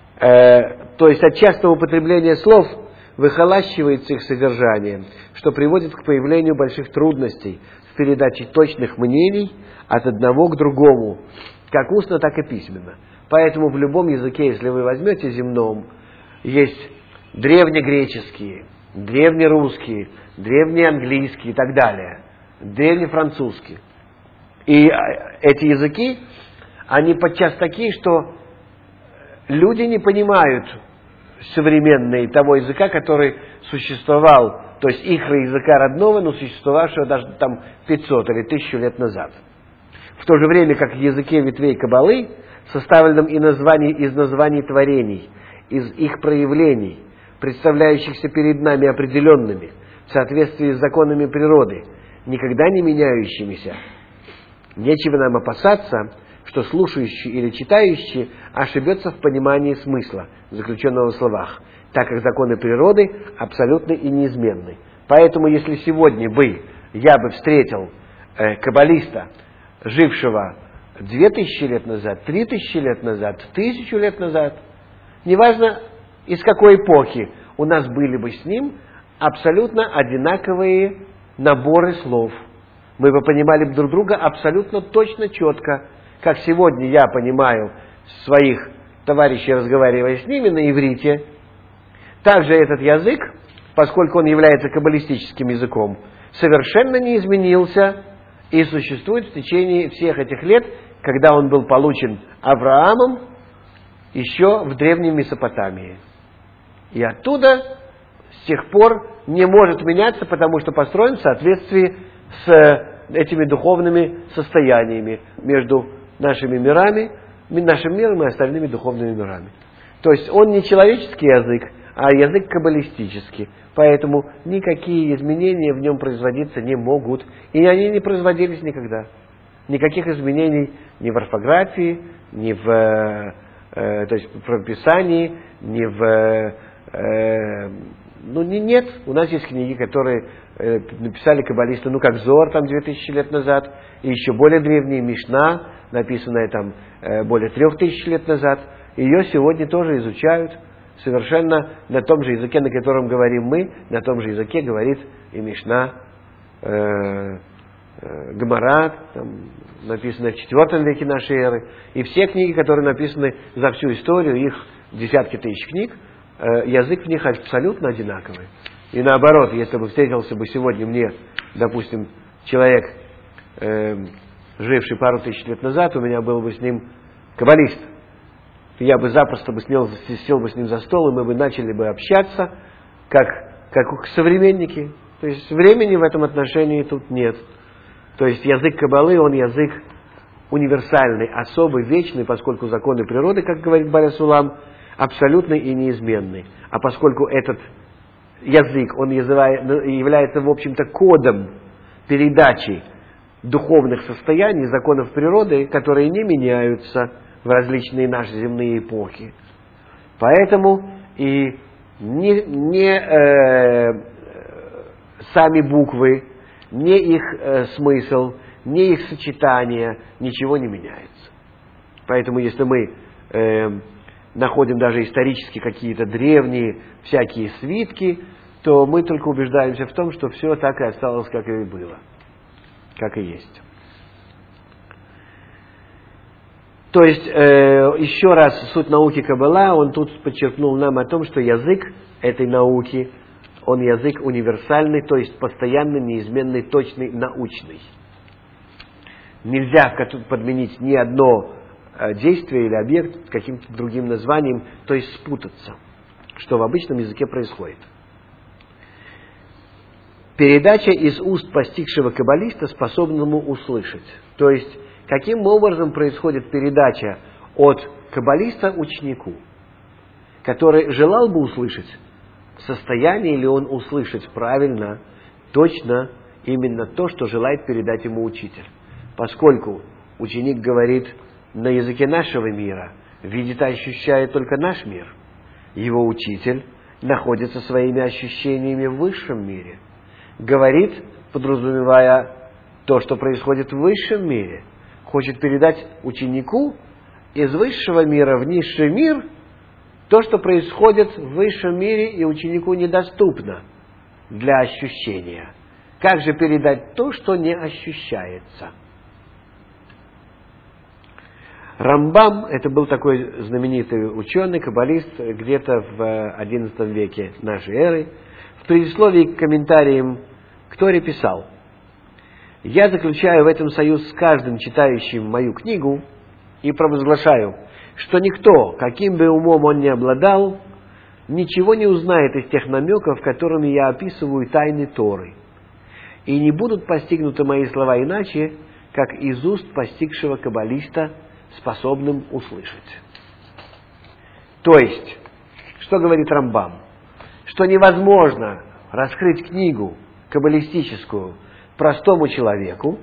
э, то есть от частого употребления слов выхолащивается их содержание, что приводит к появлению больших трудностей в передаче точных мнений от одного к другому, как устно, так и письменно. Поэтому в любом языке, если вы возьмете земном, есть древнегреческие, древнерусские, древнеанглийские и так далее, древнефранцузские. И эти языки, они подчас такие, что люди не понимают современные того языка, который существовал, то есть их языка родного, но существовавшего даже там пятьсот или тысячу лет назад. В то же время, как в языке ветвей Каббалы, составленном и названий, из названий творений, из их проявлений, представляющихся перед нами определенными, в соответствии с законами природы, никогда не меняющимися, нечего нам опасаться, что слушающий или читающий ошибется в понимании смысла, заключенного в словах, так как законы природы абсолютны и неизменны. Поэтому, если сегодня бы я бы встретил э, каббалиста, жившего две тысячи лет назад, три тысячи лет назад, тысячу лет назад, неважно из какой эпохи, у нас были бы с ним абсолютно одинаковые наборы слов. Мы бы понимали друг друга абсолютно точно, четко, как сегодня я понимаю своих товарищей, разговаривая с ними на иврите. Также этот язык, поскольку он является каббалистическим языком, совершенно не изменился и существует в течение всех этих лет, когда он был получен Авраамом еще в древней Месопотамии. И оттуда с тех пор не может меняться, потому что построен в соответствии с этими духовными состояниями между нашими мирами, нашим миром и остальными духовными мирами. То есть он не человеческий язык, а язык каббалистический. Поэтому никакие изменения в нем производиться не могут. И они не производились никогда. Никаких изменений ни в орфографии, ни в, э, то есть в прописании, ни в... Э, ну, не, нет. У нас есть книги, которые э, написали каббалисты, ну, как Зоар, там, две тысячи лет назад, и еще более древние, Мишна, написанная там э, более трех тысяч лет назад. Ее сегодня тоже изучают совершенно на том же языке, на котором говорим мы, на том же языке говорит и Мишна, э, э, Гемара, там, написанная в четвёртом веке нашей эры, и все книги, которые написаны за всю историю, их десятки тысяч книг, э, язык в них абсолютно одинаковый. И наоборот, если бы встретился бы сегодня мне, допустим, человек, э, живший пару тысяч лет назад, у меня был бы с ним каббалист, я бы запросто бы сел, сел бы с ним за стол, и мы бы начали бы общаться, как, как современники. То есть времени в этом отношении тут нет. То есть язык Каббалы, он язык универсальный, особый, вечный, поскольку законы природы, как говорит Бааль ха-Сулам, абсолютный и неизменный. А поскольку этот язык, он является, в общем-то, кодом передачи духовных состояний, законов природы, которые не меняются в различные наши земные эпохи. Поэтому и не, не э, сами буквы, не их э, смысл, не их сочетание, ничего не меняется. Поэтому если мы э, находим даже исторически какие-то древние всякие свитки, то мы только убеждаемся в том, что все так и осталось, как и было, как и есть. То есть, э, еще раз, суть науки Каббала, он тут подчеркнул нам о том, что язык этой науки, он язык универсальный, то есть постоянный, неизменный, точный, научный. Нельзя подменить ни одно действие или объект каким-то другим названием, то есть спутаться, что в обычном языке происходит. Передача из уст постигшего каббалиста, способному услышать. То есть, каким образом происходит передача от каббалиста ученику, который желал бы услышать, в состоянии ли он услышать правильно, точно, именно то, что желает передать ему учитель. Поскольку ученик говорит на языке нашего мира, видит и ощущает только наш мир, Его учитель находится своими ощущениями в высшем мире. Говорит, подразумевая то, что происходит в высшем мире. Хочет передать ученику из высшего мира в низший мир то, что происходит в высшем мире и ученику недоступно для ощущения. Как же передать то, что не ощущается? Рамбам, это был такой знаменитый ученый, каббалист, где-то в одиннадцатом веке нашей эры, в предисловии к комментариям к Торе писал: «Я заключаю в этом союз с каждым читающим мою книгу и провозглашаю, что никто, каким бы умом он ни обладал, ничего не узнает из тех намеков, которыми я описываю тайны Торы, и не будут постигнуты мои слова иначе, как из уст постигшего каббалиста, способным услышать». То есть, что говорит Рамбам? Что невозможно раскрыть книгу каббалистическую простому человеку.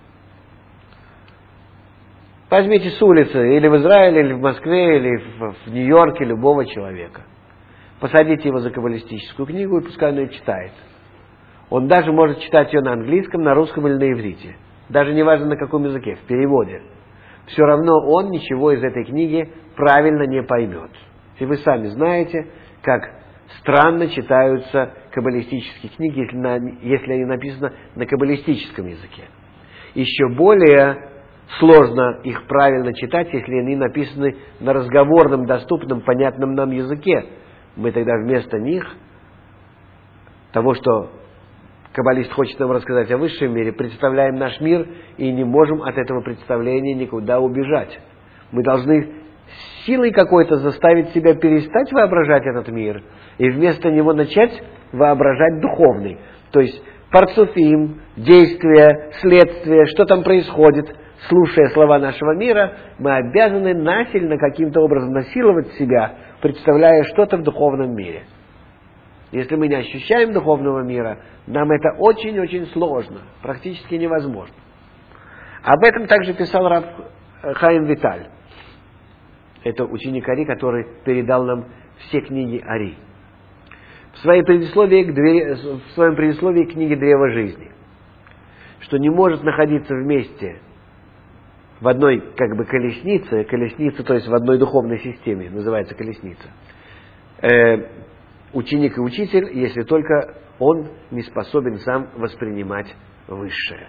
Возьмите с улицы, или в Израиле, или в Москве, или в, в Нью-Йорке любого человека. Посадите его за каббалистическую книгу, и пускай он ее читает. Он даже может читать ее на английском, на русском или на иврите. Даже не важно на каком языке, в переводе. Все равно он ничего из этой книги правильно не поймет. И вы сами знаете, как странно читаются каббалистические книги, если, на, если они написаны на каббалистическом языке. Еще более сложно их правильно читать, если они написаны на разговорном, доступном, понятном нам языке. Мы тогда вместо них, того, что каббалист хочет нам рассказать о высшем мире, представляем наш мир и не можем от этого представления никуда убежать. Мы должны силой какой-то заставить себя перестать воображать этот мир и вместо него начать воображать духовный. То есть парцуфим, действия, следствия, что там происходит, слушая слова нашего мира, мы обязаны насильно каким-то образом насиловать себя, представляя что-то в духовном мире. Если мы не ощущаем духовного мира, нам это очень-очень сложно, практически невозможно. Об этом также писал рав Хаим Виталь. Это ученик Ари, который передал нам все книги Ари. В, своей предисловии к двери, в своем предисловии к книге «Древо жизни», что не может находиться вместе в одной как бы колеснице, колесница, то есть в одной духовной системе, называется колесница, э, ученик и учитель, если только он не способен сам воспринимать высшее.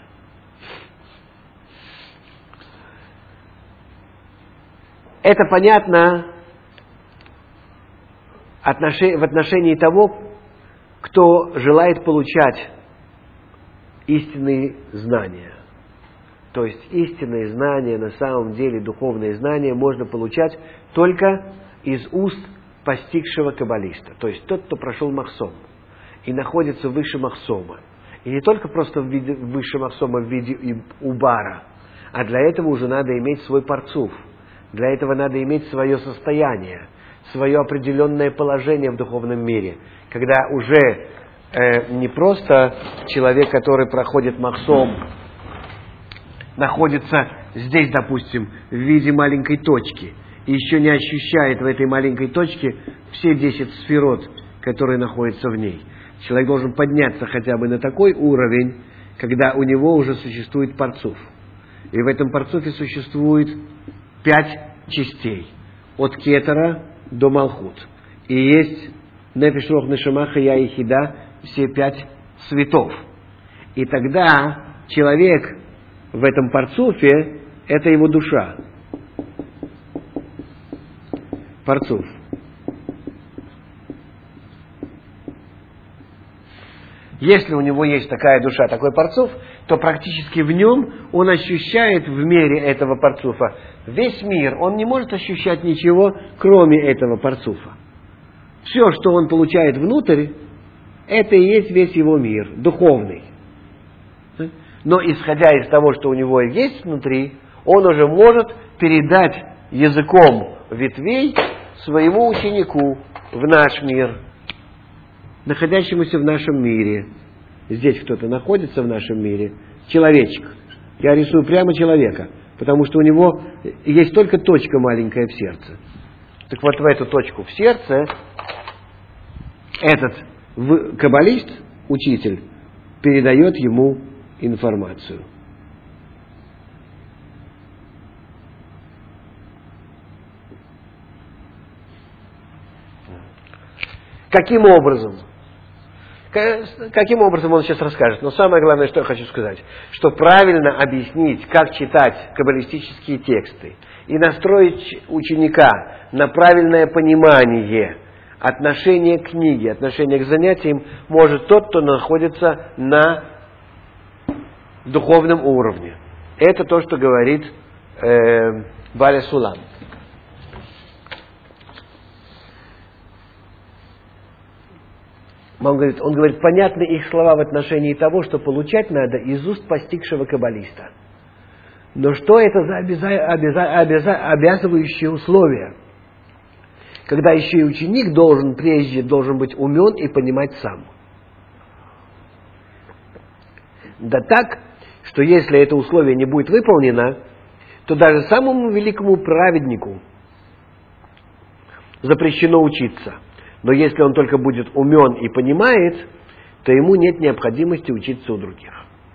Это понятно в отношении того, кто желает получать истинные знания. То есть истинные знания, на самом деле духовные знания можно получать только из уст постигшего каббалиста. То есть тот, кто прошел махсом и находится выше махсома. И не только просто в виде, выше махсома в виде убара, а для этого уже надо иметь свой парцуф. Для этого надо иметь свое состояние, свое определенное положение в духовном мире. Когда уже э, не просто человек, который проходит махсом, находится здесь, допустим, в виде маленькой точки, и еще не ощущает в этой маленькой точке все десять сферот, которые находятся в ней. Человек должен подняться хотя бы на такой уровень, когда у него уже существует парцуф. И в этом парцуфе существует пять частей. От кетера до малхут. И есть нефеш рох нешама хая и хида, все пять цветов. И тогда человек в этом парцуфе — это его душа. Парцуф. Если у него есть такая душа, такой парцуф, то практически в нем он ощущает в мере этого парцуфа весь мир. Он не может ощущать ничего, кроме этого парцуфа. Все, что он получает внутрь, это и есть весь его мир, духовный. Но исходя из того, что у него есть внутри, он уже может передать языком ветвей своему ученику в наш мир, находящемуся в нашем мире. Здесь кто-то находится в нашем мире. Человечек. Я рисую прямо человека, потому что у него есть только точка маленькая в сердце. Так вот, в эту точку в сердце этот каббалист, учитель, передает ему информацию. Каким образом? Каким образом он сейчас расскажет? Но самое главное, что я хочу сказать, что правильно объяснить, как читать каббалистические тексты и настроить ученика на правильное понимание отношения к книге, отношения к занятиям, может тот, кто находится на духовном уровне. Это то, что говорит э, Баля Сулам. Он говорит, он говорит, понятны их слова в отношении того, что получать надо из уст постигшего каббалиста. Но что это за обяза, обяза, обяза, обязывающие условия? Когда еще и ученик должен, прежде должен быть умен и понимать сам. Да так, что если это условие не будет выполнено, то даже самому великому праведнику запрещено учиться. Но если он только будет умен и понимает, то ему нет необходимости учиться у других.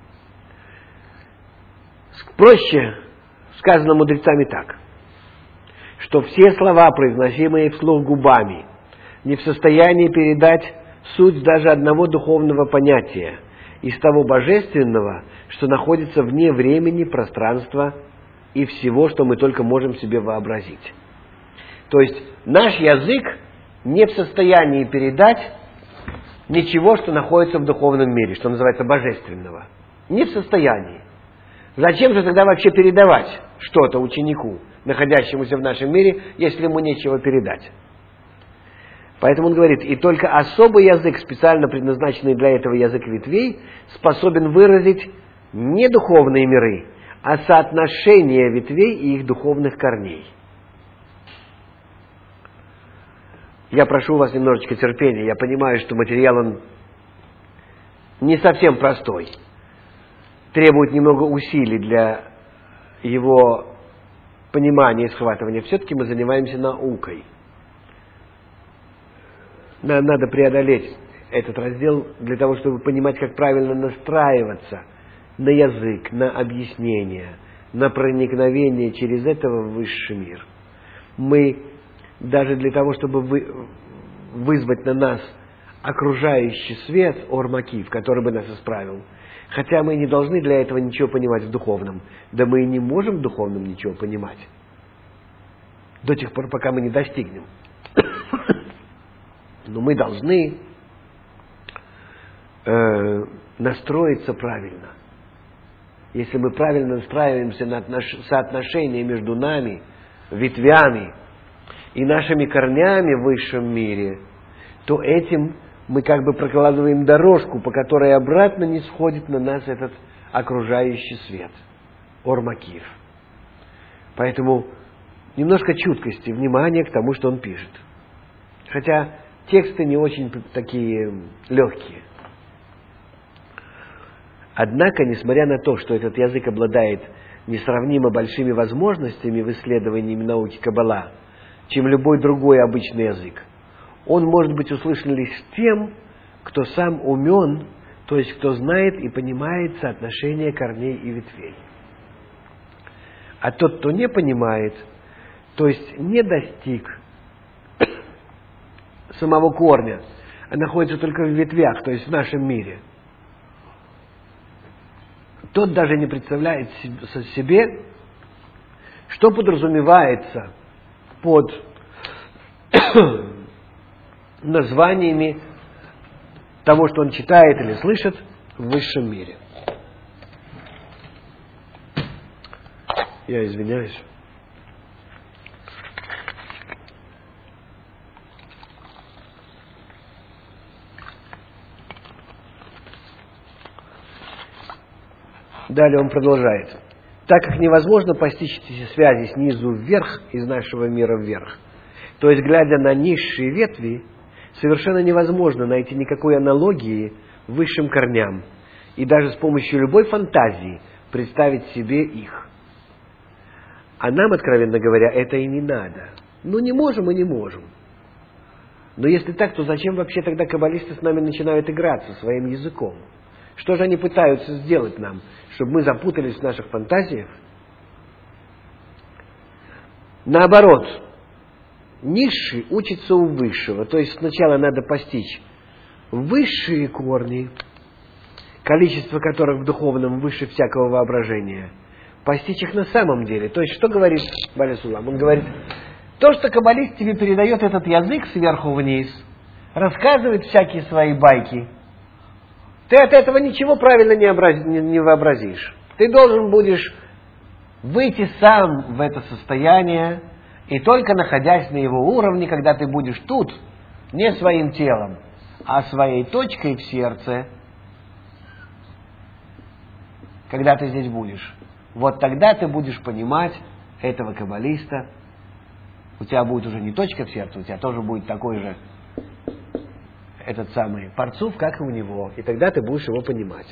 Проще сказано мудрецами так, что все слова, произносимые вслух губами, не в состоянии передать суть даже одного духовного понятия из того божественного, что находится вне времени, пространства и всего, что мы только можем себе вообразить. То есть наш язык не в состоянии передать ничего, что находится в духовном мире, что называется божественного. Не в состоянии. Зачем же тогда вообще передавать что-то ученику, находящемуся в нашем мире, если ему нечего передать? Поэтому он говорит, и только особый язык, специально предназначенный для этого язык ветвей, способен выразить не духовные миры, а соотношение ветвей и их духовных корней. Я прошу у вас немножечко терпения. Я понимаю, что материал, он не совсем простой. Требует немного усилий для его понимания и схватывания. Все-таки мы занимаемся наукой. Нам надо преодолеть этот раздел для того, чтобы понимать, как правильно настраиваться на язык, на объяснение, на проникновение через это в высший мир. Мы даже для того, чтобы вы, вызвать на нас окружающий свет, ор-макив, который бы нас исправил, хотя мы не должны для этого ничего понимать в духовном, да мы и не можем в духовном ничего понимать до тех пор, пока мы не достигнем. Но мы должны э, настроиться правильно. Если мы правильно настраиваемся на отнош... соотношение между нами, ветвями, и нашими корнями в высшем мире, то этим мы как бы прокладываем дорожку, по которой обратно не сходит на нас этот окружающий свет, ор-макив. Поэтому немножко чуткости, внимания к тому, что он пишет. Хотя тексты не очень такие легкие. Однако, несмотря на то, что этот язык обладает несравнимо большими возможностями в исследовании науки Каббала, чем любой другой обычный язык, он может быть услышан лишь тем, кто сам умен, то есть кто знает и понимает соотношение корней и ветвей. А тот, кто не понимает, то есть не достиг самого корня, а находится только в ветвях, то есть в нашем мире, тот даже не представляет себе, что подразумевается под названиями того, что он читает или слышит в высшем мире. Я извиняюсь. Далее он продолжает. Так как невозможно постичь эти связи снизу вверх, из нашего мира вверх, то есть, глядя на низшие ветви, совершенно невозможно найти никакой аналогии высшим корням и даже с помощью любой фантазии представить себе их. А нам, откровенно говоря, это и не надо. Ну, не можем и не можем. Но если так, то зачем вообще тогда каббалисты с нами начинают играться своим языком? Что же они пытаются сделать нам, чтобы мы запутались в наших фантазиях? Наоборот, низший учится у высшего. То есть сначала надо постичь высшие корни, количество которых в духовном выше всякого воображения, постичь их на самом деле. То есть что говорит Бааль Сулам? Он говорит, то, что каббалист тебе передает этот язык сверху вниз, рассказывает всякие свои байки, ты от этого ничего правильно не, образ... не вообразишь. Ты должен будешь выйти сам в это состояние, и только находясь на его уровне, когда ты будешь тут, не своим телом, а своей точкой в сердце, когда ты здесь будешь, вот тогда ты будешь понимать этого каббалиста. У тебя будет уже не точка в сердце, у тебя тоже будет такой же этот самый парцуф, как и у него. И тогда ты будешь его понимать.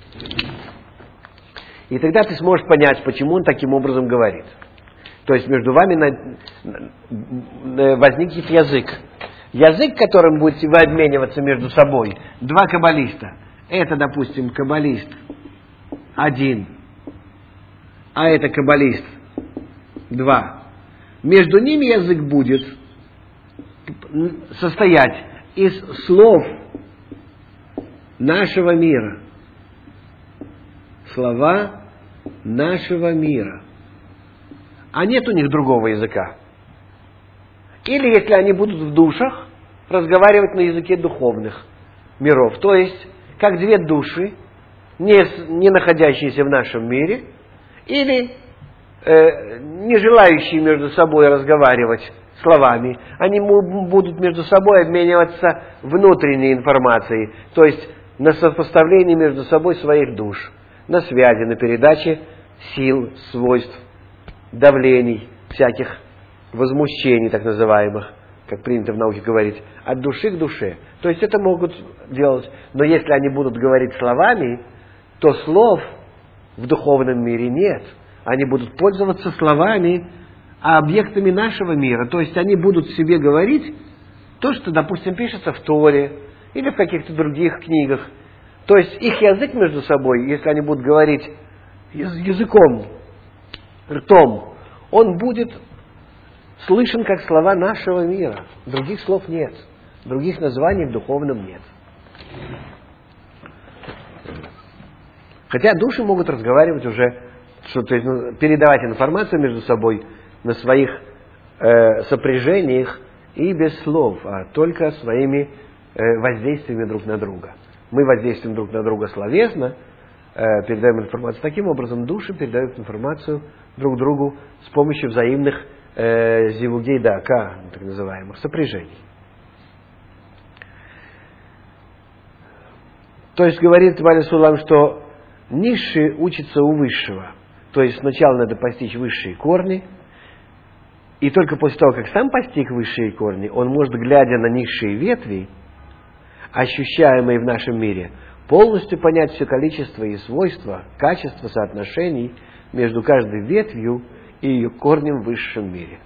И тогда ты сможешь понять, почему он таким образом говорит. То есть между вами возникнет язык. Язык, которым будете вы обмениваться между собой. Два каббалиста. Это, допустим, каббалист один, а это каббалист два. Между ними язык будет состоять из слов нашего мира. Слова нашего мира. А нет у них другого языка. Или если они будут в душах, разговаривать на языке духовных миров. То есть, как две души, не, не находящиеся в нашем мире, или э, не желающие между собой разговаривать словами, они будут между собой обмениваться внутренней информацией, то есть на сопоставлении между собой своих душ, на связи, на передаче сил, свойств, давлений, всяких возмущений, так называемых, как принято в науке говорить, от души к душе. То есть это могут делать, но если они будут говорить словами, то слов в духовном мире нет. Они будут пользоваться словами, а объектами нашего мира. То есть они будут себе говорить то, что, допустим, пишется в Торе или в каких-то других книгах. То есть их язык между собой, если они будут говорить языком, ртом, он будет слышен как слова нашего мира. Других слов нет. Других названий в духовном нет. Хотя души могут разговаривать уже, что, то есть, ну, передавать информацию между собой на своих э, сопряжениях и без слов, а только своими э, воздействиями друг на друга. Мы воздействуем друг на друга словесно, э, передаем информацию. Таким образом, души передают информацию друг другу с помощью взаимных э, зивугей дака, так называемых, сопряжений. То есть говорит Бааль Сулам, что низший учится у высшего. То есть сначала надо постичь высшие корни, и только после того, как сам постиг высшие корни, он может, глядя на низшие ветви, ощущаемые в нашем мире, полностью понять все количество и свойства, качество соотношений между каждой ветвью и ее корнем в высшем мире.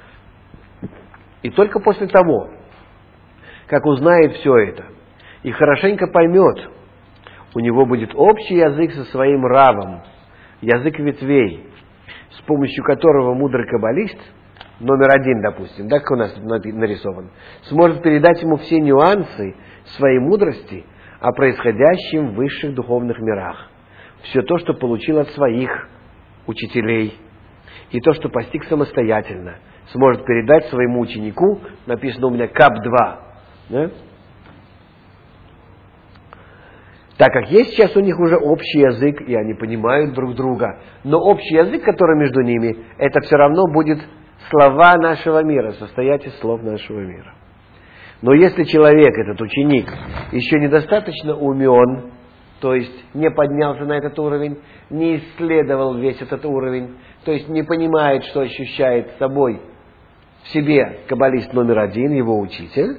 И только после того, как узнает все это и хорошенько поймет, у него будет общий язык со своим равом, язык ветвей, с помощью которого мудрый каббалист, номер один, допустим, да, как у нас нарисован, сможет передать ему все нюансы своей мудрости о происходящем в высших духовных мирах. Все то, что получил от своих учителей, и то, что постиг самостоятельно, сможет передать своему ученику, написано у меня Кап два, да? Так как есть сейчас у них уже общий язык, и они понимают друг друга, но общий язык, который между ними, это все равно будет слова нашего мира, состоять из слов нашего мира. Но если человек, этот ученик, еще недостаточно умен, то есть не поднялся на этот уровень, не исследовал весь этот уровень, то есть не понимает, что ощущает собой в себе каббалист номер один, его учитель,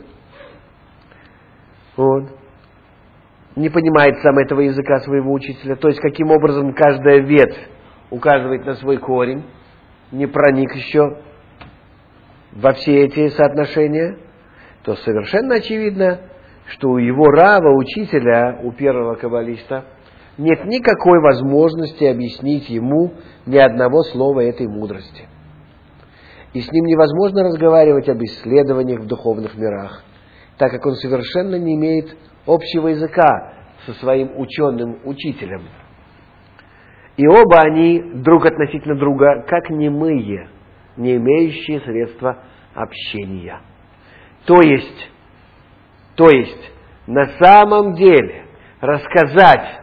вот, не понимает сам этого языка своего учителя, то есть каким образом каждая ветвь указывает на свой корень, не проник еще во все эти соотношения, то совершенно очевидно, что у его рава, учителя, у первого каббалиста, нет никакой возможности объяснить ему ни одного слова этой мудрости. И с ним невозможно разговаривать об исследованиях в духовных мирах, так как он совершенно не имеет общего языка со своим ученым учителем. И оба они друг относительно друга, как немые, не имеющие средства общения. То есть, то есть, на самом деле, рассказать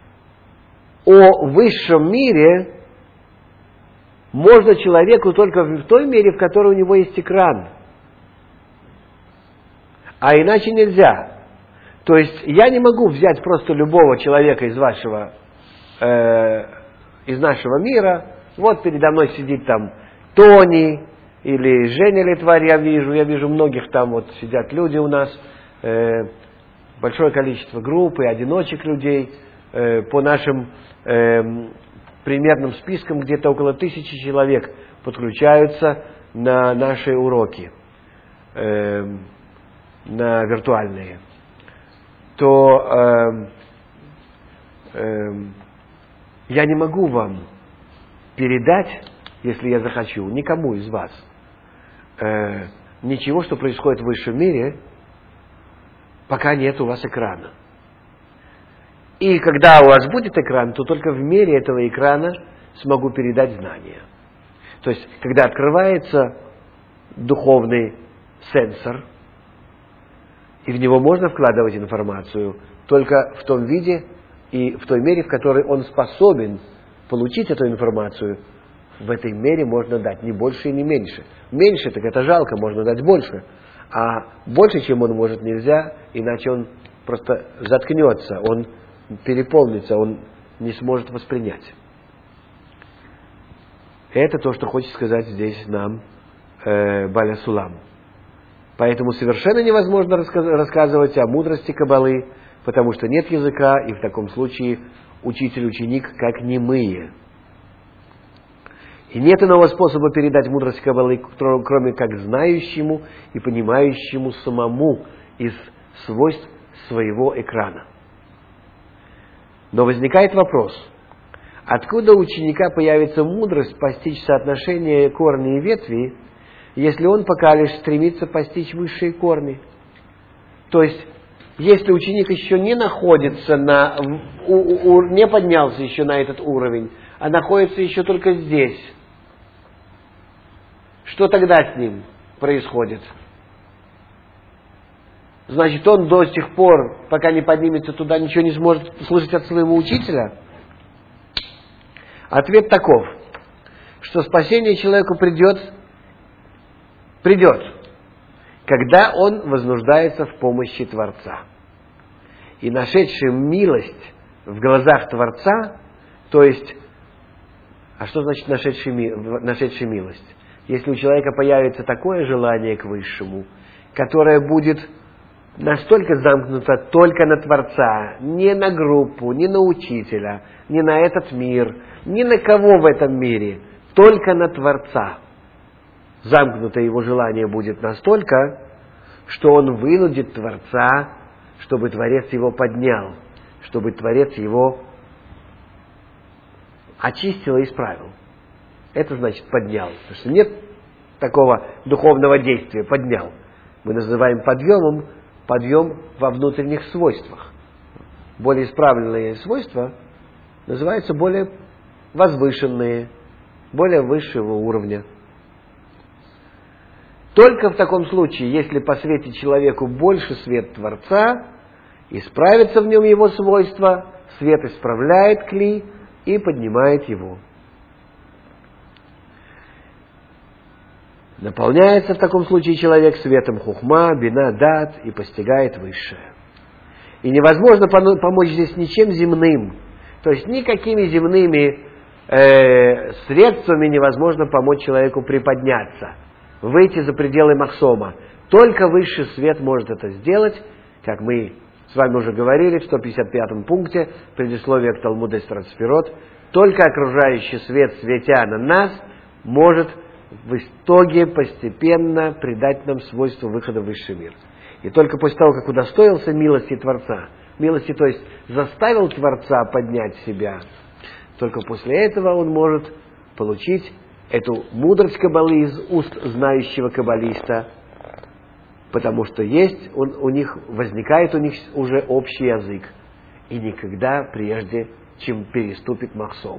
о высшем мире можно человеку только в той мере, в которой у него есть экран. А иначе нельзя. То есть я не могу взять просто любого человека из вашего, э, из нашего мира. Вот передо мной сидит там Тони или Женя Литварь, я вижу. Я вижу многих там вот сидят люди у нас. Э, большое количество групп и одиночек людей. Э, по нашим э, примерным спискам где-то около тысячи человек подключаются на наши уроки, э, на виртуальные. То э, э, я не могу вам передать, если я захочу, никому из вас э, ничего, что происходит в высшем мире, пока нет у вас экрана. И когда у вас будет экран, то только в мере этого экрана смогу передать знания. То есть, когда открывается духовный сенсор, и в него можно вкладывать информацию только в том виде и в той мере, в которой он способен получить эту информацию, в этой мере можно дать не больше и не меньше. Меньше, так это жалко, можно дать больше. А больше, чем он может, нельзя, иначе он просто заткнется, он переполнится, он не сможет воспринять. Это то, что хочет сказать здесь нам э, Баля Сулам. Поэтому совершенно невозможно рассказ- рассказывать о мудрости Каббалы, потому что нет языка, и в таком случае учитель-ученик как немые. И нет иного способа передать мудрость Каббалы, кроме как знающему и понимающему самому из свойств своего экрана. Но возникает вопрос, откуда у ученика появится мудрость постичь соотношение корней и ветви, если он пока лишь стремится постичь высшие корни? То есть, если ученик еще не находится на, у, у, не поднялся еще на этот уровень, а находится еще только здесь, что тогда с ним происходит? Значит, он до сих пор, пока не поднимется туда, ничего не сможет слышать от своего учителя? Ответ таков, что спасение человеку придет, придет, когда он вознуждается в помощи Творца. И нашедший милость в глазах Творца, то есть, а что значит нашедший, нашедший милость? Если у человека появится такое желание к Высшему, которое будет настолько замкнуто только на Творца, не на группу, не на учителя, не на этот мир, ни на кого в этом мире, только на Творца. Замкнуто его желание будет настолько, что он вынудит Творца, чтобы Творец его поднял, чтобы Творец его очистил и исправил. Это значит поднял. Потому что нет такого духовного действия поднял. Мы называем подъемом подъем во внутренних свойствах. Более исправленные свойства называются более возвышенные, более высшего уровня. Только в таком случае, если посветит человеку больше свет Творца, исправится в нем его свойства, свет исправляет кли и поднимает его. Наполняется в таком случае человек светом хухма, бина, дат и постигает высшее. И невозможно помочь здесь ничем земным, то есть никакими земными э, средствами невозможно помочь человеку приподняться, выйти за пределы Махсома. Только высший свет может это сделать, как мы с вами уже говорили в сто пятьдесят пятом пункте предисловия к Талмуд Эстер Сферот. Только окружающий свет, светя на нас, может в итоге постепенно придать нам свойство выхода в высший мир. И только после того, как удостоился милости Творца, милости, то есть заставил Творца поднять себя, только после этого он может получить эту мудрость Каббалы из уст знающего каббалиста, потому что есть, он, у них, возникает у них уже общий язык, и никогда прежде, чем переступит махсом.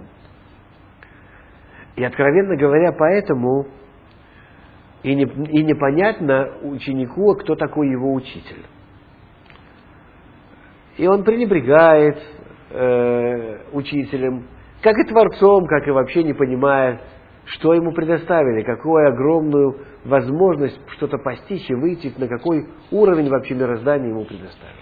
И, откровенно говоря, поэтому и, не, и непонятно ученику, кто такой его учитель. И он пренебрегает э, учителем, как и Творцом, как и вообще не понимая, что ему предоставили, какую огромную возможность что-то постичь и выйти, на какой уровень вообще мироздания ему предоставили.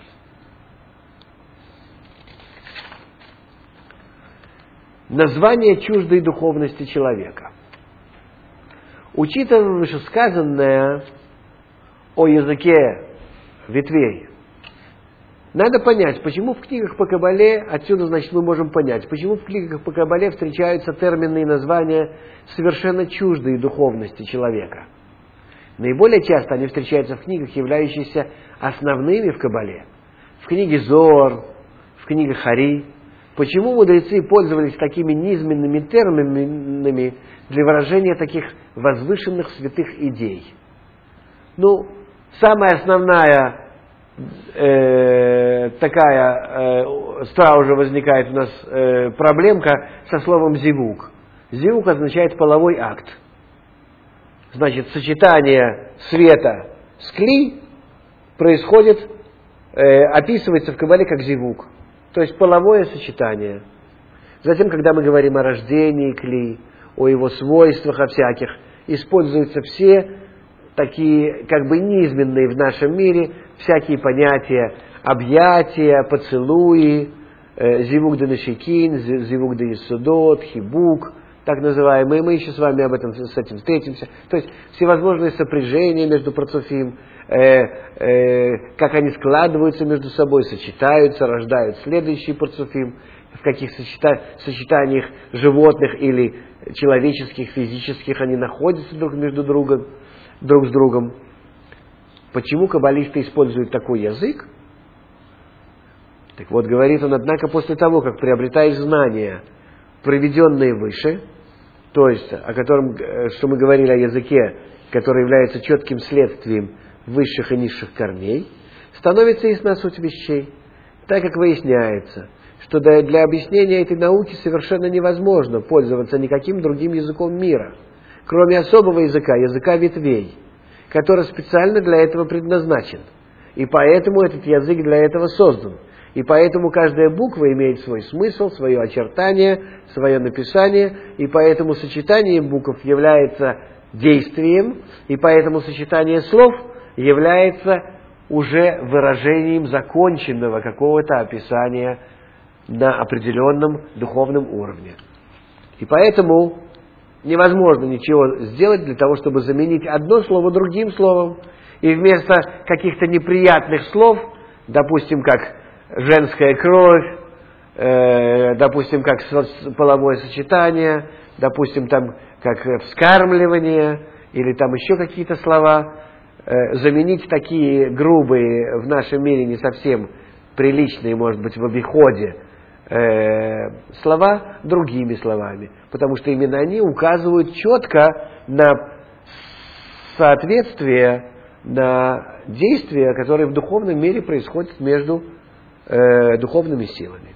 Название чуждой духовности человека. Учитывая вышесказанное о языке ветвей, надо понять, почему в книгах по Каббале, отсюда, значит, мы можем понять, почему в книгах по Каббале встречаются термины и названия совершенно чуждые духовности человека. Наиболее часто они встречаются в книгах, являющихся основными в Каббале. В книге Зоар, в книге Хари. Почему мудрецы пользовались такими низменными терминами для выражения таких возвышенных святых идей? Ну, самая основная Э, такая э, сразу возникает у нас э, проблемка со словом зивук. Зивук означает половой акт. Значит, сочетание света с кли происходит, э, описывается в Каббале как зивук. То есть половое сочетание. Затем, когда мы говорим о рождении кли, о его свойствах, о всяких, используются все такие, как бы низменные в нашем мире, всякие понятия, объятия, поцелуи, э, зивук да нашикин, зивук да исудот, хибук, так называемые. Мы еще с вами об этом, с этим встретимся. То есть всевозможные сопряжения между парцуфим, э, э, как они складываются между собой, сочетаются, рождают следующий парцуфим, в каких сочета- сочетаниях животных или человеческих, физических они находятся друг между другом. друг с другом. Почему каббалисты используют такой язык? Так вот, говорит он, однако, после того, как приобретаешь знания, проведенные выше, то есть, о котором, что мы говорили о языке, который является четким следствием высших и низших корней, становится ясна суть вещей, так как выясняется, что для объяснения этой науки совершенно невозможно пользоваться никаким другим языком мира, кроме особого языка, языка ветвей, который специально для этого предназначен. И поэтому этот язык для этого создан. И поэтому каждая буква имеет свой смысл, свое очертание, свое написание, и поэтому сочетание букв является действием, и поэтому сочетание слов является уже выражением законченного какого-то описания на определенном духовном уровне. И поэтому невозможно ничего сделать для того, чтобы заменить одно слово другим словом. И вместо каких-то неприятных слов, допустим, как женская кровь, э, допустим, как половое сочетание, допустим, там, как вскармливание, или там еще какие-то слова, э, заменить такие грубые, в нашем мире не совсем приличные, может быть, в обиходе, Э, слова другими словами, потому что именно они указывают четко на соответствие, на действия, которые в духовном мире происходят между э, духовными силами.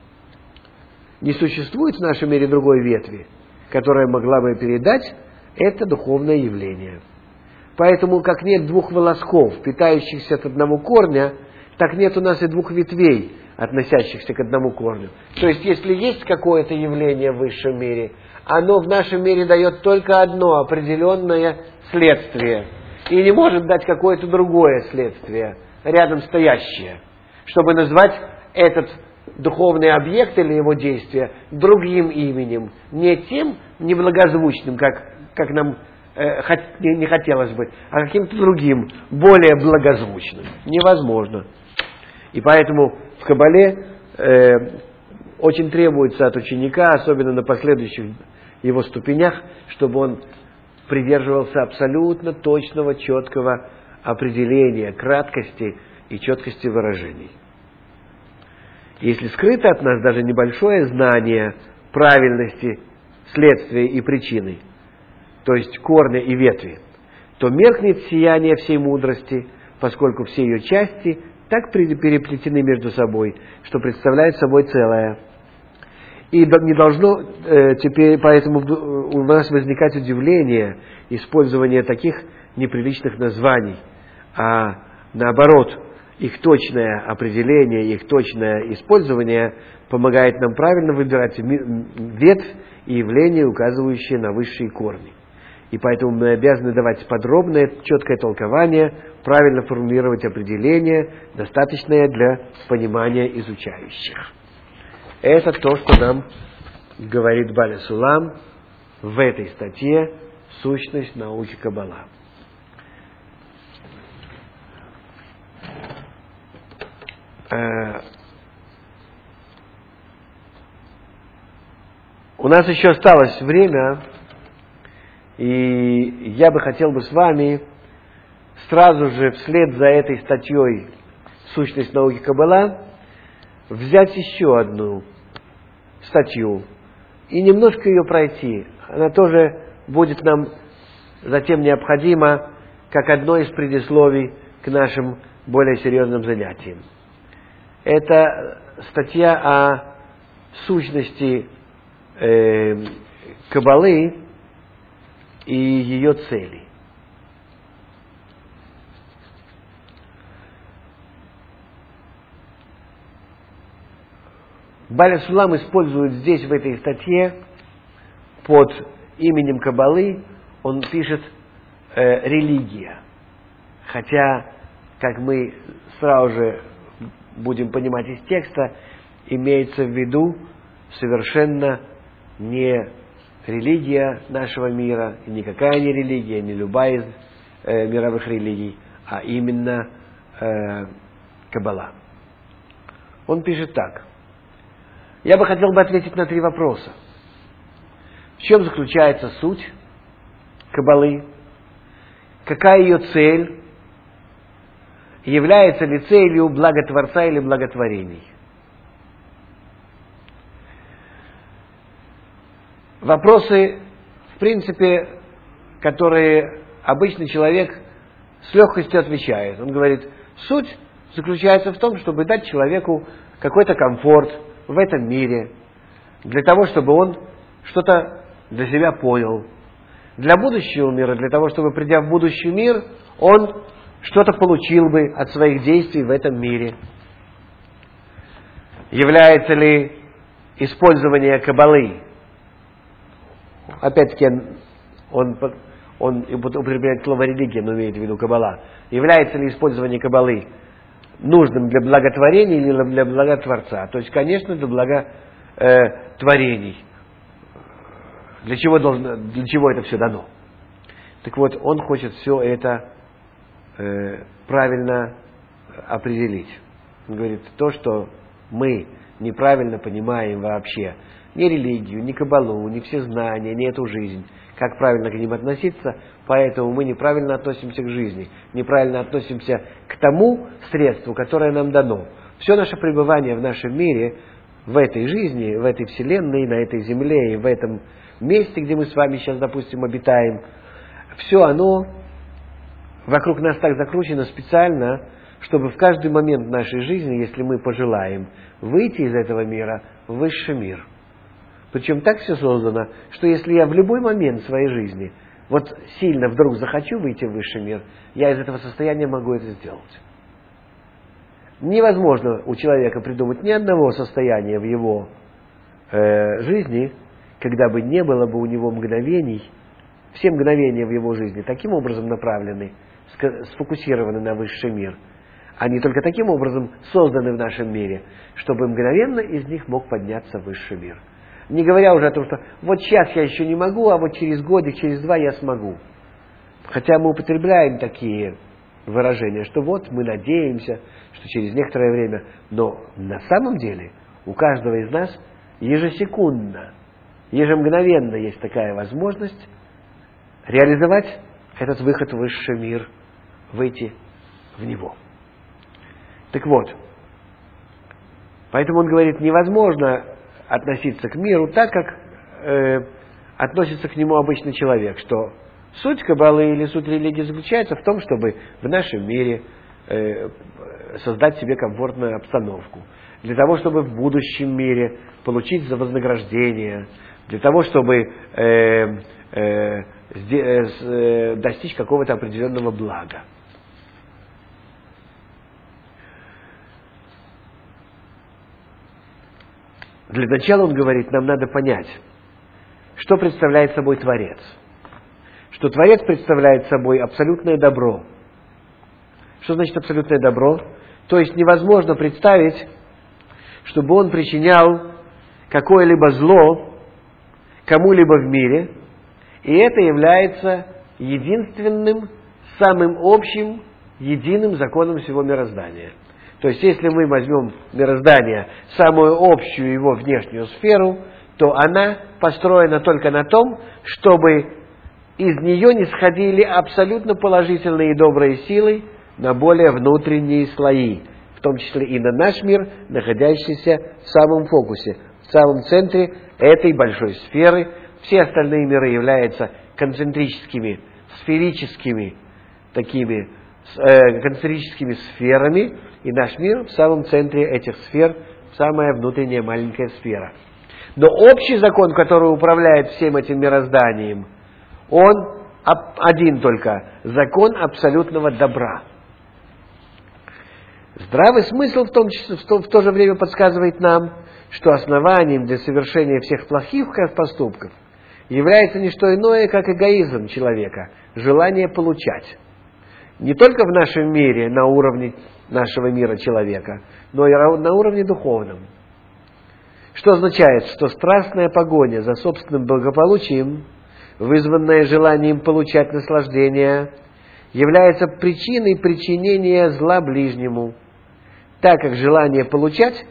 Не существует в нашем мире другой ветви, которая могла бы передать это духовное явление. Поэтому, как нет двух волосков, питающихся от одного корня, так нет у нас и двух ветвей, относящихся к одному корню. То есть, если есть какое-то явление в высшем мире, оно в нашем мире дает только одно определенное следствие. И не может дать какое-то другое следствие, рядом стоящее, чтобы назвать этот духовный объект или его действие другим именем, не тем неблагозвучным, как, как нам э, хот, не, не хотелось бы, а каким-то другим, более благозвучным. Невозможно. И поэтому в Каббале э, очень требуется от ученика, особенно на последующих его ступенях, чтобы он придерживался абсолютно точного, четкого определения, краткости и четкости выражений. Если скрыто от нас даже небольшое знание правильности следствия и причины, то есть корня и ветви, то меркнет сияние всей мудрости, поскольку все ее части так переплетены между собой, что представляют собой целое. И не должно э, теперь поэтому у нас возникать удивление использования таких неприличных названий, а наоборот, их точное определение, их точное использование помогает нам правильно выбирать ветвь и явления, указывающие на высшие корни. И поэтому мы обязаны давать подробное, четкое толкование, правильно формулировать определение, достаточное для понимания изучающих. Это то, что нам говорит Баля Сулам в этой статье «Сущность науки Каббала». У нас еще осталось время, и я бы хотел бы с вами сразу же вслед за этой статьей «Сущность науки Каббала» взять еще одну статью и немножко ее пройти. Она тоже будет нам затем необходима как одно из предисловий к нашим более серьезным занятиям. Это статья о сущности э, Каббалы и ее цели. Баля Сулам использует здесь, в этой статье, под именем Каббалы, он пишет э, «религия». Хотя, как мы сразу же будем понимать из текста, имеется в виду совершенно не религия нашего мира, и никакая не религия, не любая из э, мировых религий, а именно э, Каббала. Он пишет так. Я бы хотел бы ответить на три вопроса. В чем заключается суть Каббалы? Какая ее цель? Является ли целью блага Творца или благотворений? Вопросы, в принципе, которые обычный человек с легкостью отвечает. Он говорит, суть заключается в том, чтобы дать человеку какой-то комфорт в этом мире, для того, чтобы он что-то для себя понял. Для будущего мира, для того, чтобы, придя в будущий мир, он что-то получил бы от своих действий в этом мире. Является ли использование Каббалы, опять-таки он, он употребляет слово религия, но имеет в виду Каббала, является ли использование Каббалы нужным для благотворения или для блага Творца? То есть, конечно, для блага э, творений. Для чего, должно, для чего это все дано? Так вот, он хочет все это э, правильно определить. Он говорит, то, что мы неправильно понимаем вообще, ни религию, ни Каббалу, ни все знания, ни эту жизнь, как правильно к ним относиться, поэтому мы неправильно относимся к жизни, неправильно относимся к тому средству, которое нам дано. Все наше пребывание в нашем мире, в этой жизни, в этой вселенной, на этой земле и в этом месте, где мы с вами сейчас, допустим, обитаем, все оно вокруг нас так закручено специально, чтобы в каждый момент нашей жизни, если мы пожелаем, выйти из этого мира в высший мир. Причем так все создано, что если я в любой момент своей жизни вот сильно вдруг захочу выйти в высший мир, я из этого состояния могу это сделать. Невозможно у человека придумать ни одного состояния в его э, жизни, когда бы не было бы у него мгновений, все мгновения в его жизни таким образом направлены, сфокусированы на высший мир. Они только таким образом созданы в нашем мире, чтобы мгновенно из них мог подняться высший мир. Не говоря уже о том, что вот сейчас я еще не могу, а вот через годик, через два я смогу. Хотя мы употребляем такие выражения, что вот мы надеемся, что через некоторое время. Но на самом деле у каждого из нас ежесекундно, ежемгновенно есть такая возможность реализовать этот выход в высший мир, выйти в него. Так вот, поэтому он говорит, невозможно относиться к миру так, как э, относится к нему обычный человек, что суть Каббалы или суть религии заключается в том, чтобы в нашем мире э, создать себе комфортную обстановку, для того, чтобы в будущем мире получить за вознаграждение, для того, чтобы э, э, э, достичь какого-то определенного блага. Для начала он говорит, нам надо понять, что представляет собой Творец. Что Творец представляет собой абсолютное добро. Что значит абсолютное добро? То есть невозможно представить, чтобы он причинял какое-либо зло кому-либо в мире, и это является единственным, самым общим, единым законом всего мироздания. То есть, если мы возьмем мироздание, самую общую его внешнюю сферу, то она построена только на том, чтобы из нее не сходили абсолютно положительные и добрые силы на более внутренние слои, в том числе и на наш мир, находящийся в самом фокусе, в самом центре этой большой сферы. Все остальные миры являются концентрическими, сферическими такими э, концентрическими сферами, и наш мир в самом центре этих сфер, самая внутренняя маленькая сфера. Но общий закон, который управляет всем этим мирозданием, он один только – закон абсолютного добра. Здравый смысл в, том, в, то, в то же время подсказывает нам, что основанием для совершения всех плохих поступков является не что иное, как эгоизм человека, желание получать. Не только в нашем мире, на уровне нашего мира человека, но и на уровне духовном. Что означает, что страстная погоня за собственным благополучием, вызванная желанием получать наслаждение, является причиной причинения зла ближнему, так как желание получать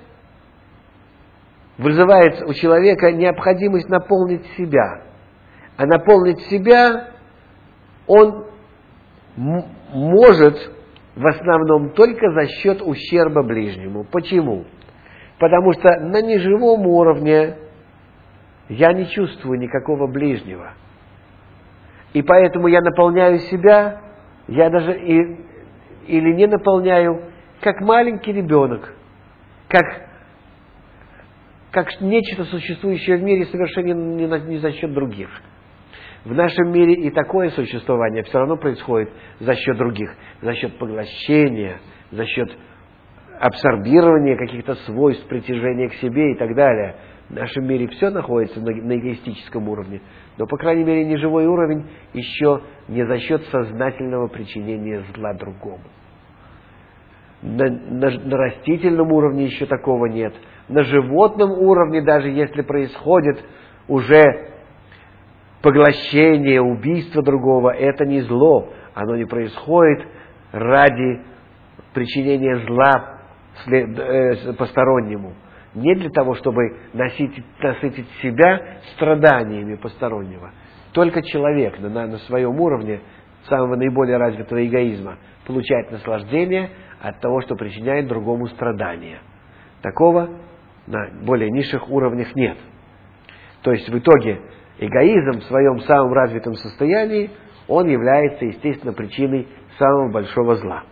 вызывает у человека необходимость наполнить себя. А наполнить себя он м- может в основном только за счет ущерба ближнему. Почему? Потому что на неживом уровне я не чувствую никакого ближнего. И поэтому я наполняю себя, я даже и, или не наполняю, как маленький ребенок, как, как нечто существующее в мире совершенно не, на, не за счет других. В нашем мире и такое существование все равно происходит за счет других, за счет поглощения, за счет абсорбирования каких-то свойств, притяжения к себе и так далее. В нашем мире все находится на, на эгоистическом уровне, но, по крайней мере, неживой уровень еще не за счет сознательного причинения зла другому. На, на, на растительном уровне еще такого нет. На животном уровне, даже если происходит уже поглощение, убийство другого, это не зло. Оно не происходит ради причинения зла след, э, постороннему. Не для того, чтобы носить, насытить себя страданиями постороннего. Только человек на, на, на своем уровне самого наиболее развитого эгоизма получает наслаждение от того, что причиняет другому страдания. Такого на более низших уровнях нет. То есть в итоге эгоизм в своем самом развитом состоянии, он является, естественно, причиной самого большого зла.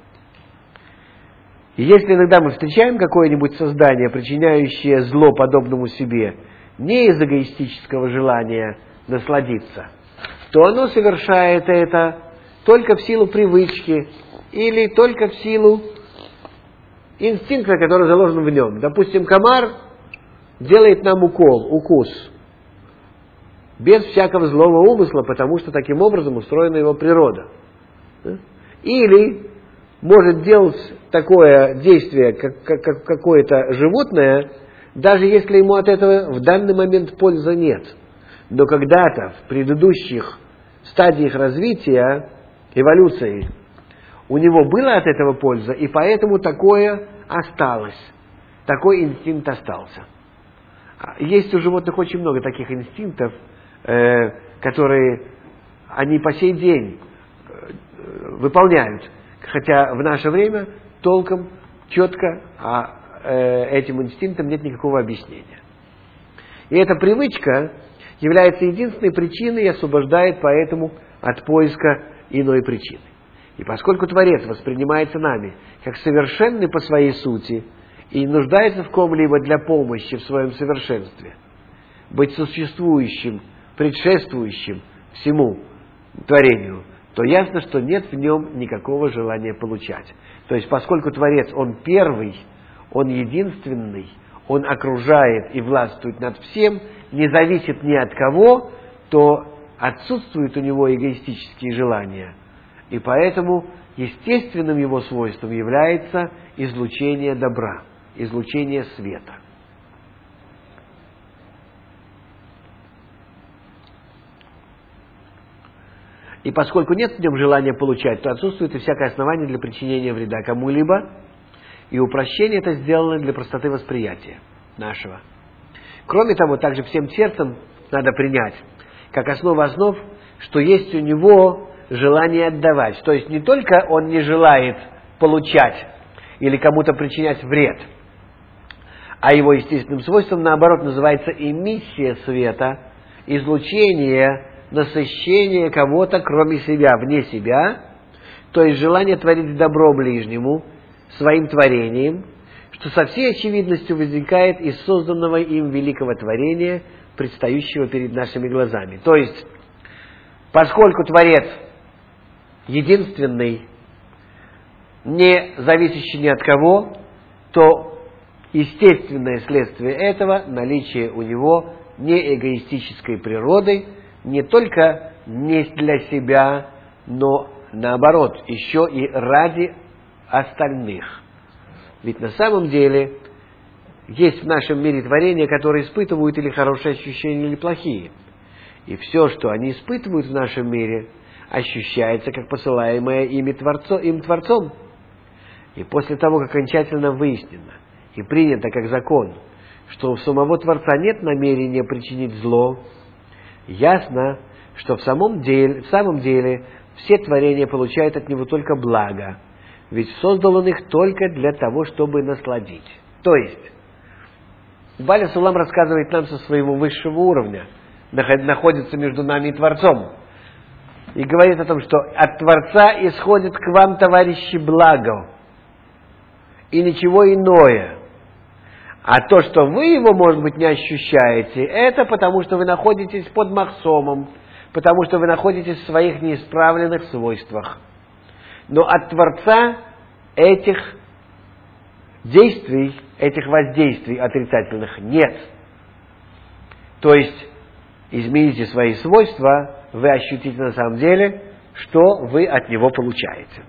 И если иногда мы встречаем какое-нибудь создание, причиняющее зло подобному себе, не из эгоистического желания насладиться, то оно совершает это только в силу привычки или только в силу инстинкта, который заложен в нем. Допустим, комар делает нам укол, укус, без всякого злого умысла, потому что таким образом устроена его природа. Или может делать такое действие, как, как какое-то животное, даже если ему от этого в данный момент пользы нет. Но когда-то в предыдущих стадиях развития, эволюции, у него была от этого польза, и поэтому такое осталось. Такой инстинкт остался. Есть у животных очень много таких инстинктов, которые они по сей день выполняют, хотя в наше время толком, четко а, э, этим инстинктам нет никакого объяснения. И эта привычка является единственной причиной и освобождает поэтому от поиска иной причины. И поскольку Творец воспринимается нами как совершенный по своей сути и не нуждается в ком-либо для помощи в своем совершенстве, быть существующим, предшествующим всему творению, то ясно, что нет в нем никакого желания получать. То есть, поскольку Творец, Он первый, Он единственный, Он окружает и властвует над всем, не зависит ни от кого, то отсутствуют у Него эгоистические желания. И поэтому естественным Его свойством является излучение добра, излучение света. И поскольку нет в нем желания получать, то отсутствует и всякое основание для причинения вреда кому-либо, и упрощение это сделано для простоты восприятия нашего. Кроме того, также всем сердцем надо принять, как основу основ, что есть у него желание отдавать. То есть не только он не желает получать или кому-то причинять вред, а его естественным свойством, наоборот, называется эмиссия света, излучение, насыщение кого-то, кроме себя, вне себя, то есть желание творить добро ближнему, своим творением, что со всей очевидностью возникает из созданного им великого творения, предстающего перед нашими глазами. То есть, поскольку Творец единственный, не зависящий ни от кого, то естественное следствие этого – наличие у него неэгоистической природы, не только не для себя, но наоборот, еще и ради остальных. Ведь на самом деле есть в нашем мире творения, которые испытывают или хорошие ощущения, или плохие. И все, что они испытывают в нашем мире, ощущается как посылаемое ими творцо, им Творцом. И после того, как окончательно выяснено и принято как закон, что у самого Творца нет намерения причинить зло, ясно, что в самом деле, в самом деле все творения получают от него только благо, ведь создал он их только для того, чтобы насладить. То есть, Баля Сулам рассказывает нам со своего высшего уровня, находится между нами и Творцом, и говорит о том, что от Творца исходит к вам, товарищи, благо, и ничего иное. А то, что вы его, может быть, не ощущаете, это потому, что вы находитесь под махсомом, потому что вы находитесь в своих неисправленных свойствах. Но от Творца этих действий, этих воздействий отрицательных нет. То есть, измените свои свойства, вы ощутите на самом деле, что вы от него получаете.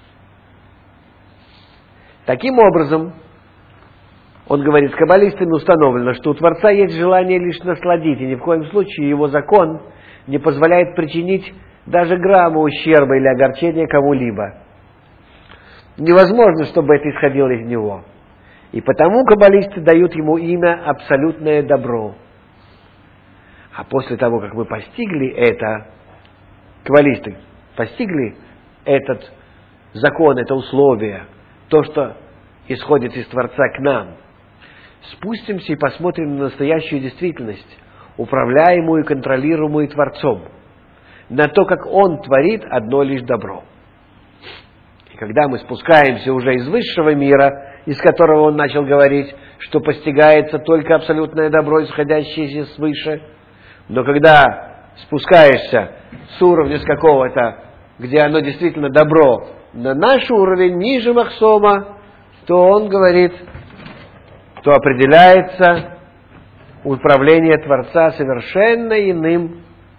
Таким образом, он говорит, с каббалистами установлено, что у Творца есть желание лишь насладить, и ни в коем случае его закон не позволяет причинить даже грамма ущерба или огорчения кому-либо. Невозможно, чтобы это исходило из него. И потому каббалисты дают ему имя «абсолютное добро». А после того, как мы постигли это, каббалисты постигли этот закон, это условие, то, что исходит из Творца к нам, спустимся и посмотрим на настоящую действительность, управляемую и контролируемую Творцом, на то, как Он творит одно лишь добро. И когда мы спускаемся уже из высшего мира, из которого Он начал говорить, что постигается только абсолютное добро, исходящее свыше, но когда спускаешься с уровня с какого-то, где оно действительно добро, на наш уровень, ниже махсома, то он говорит, то определяется управление Творца совершенно иным.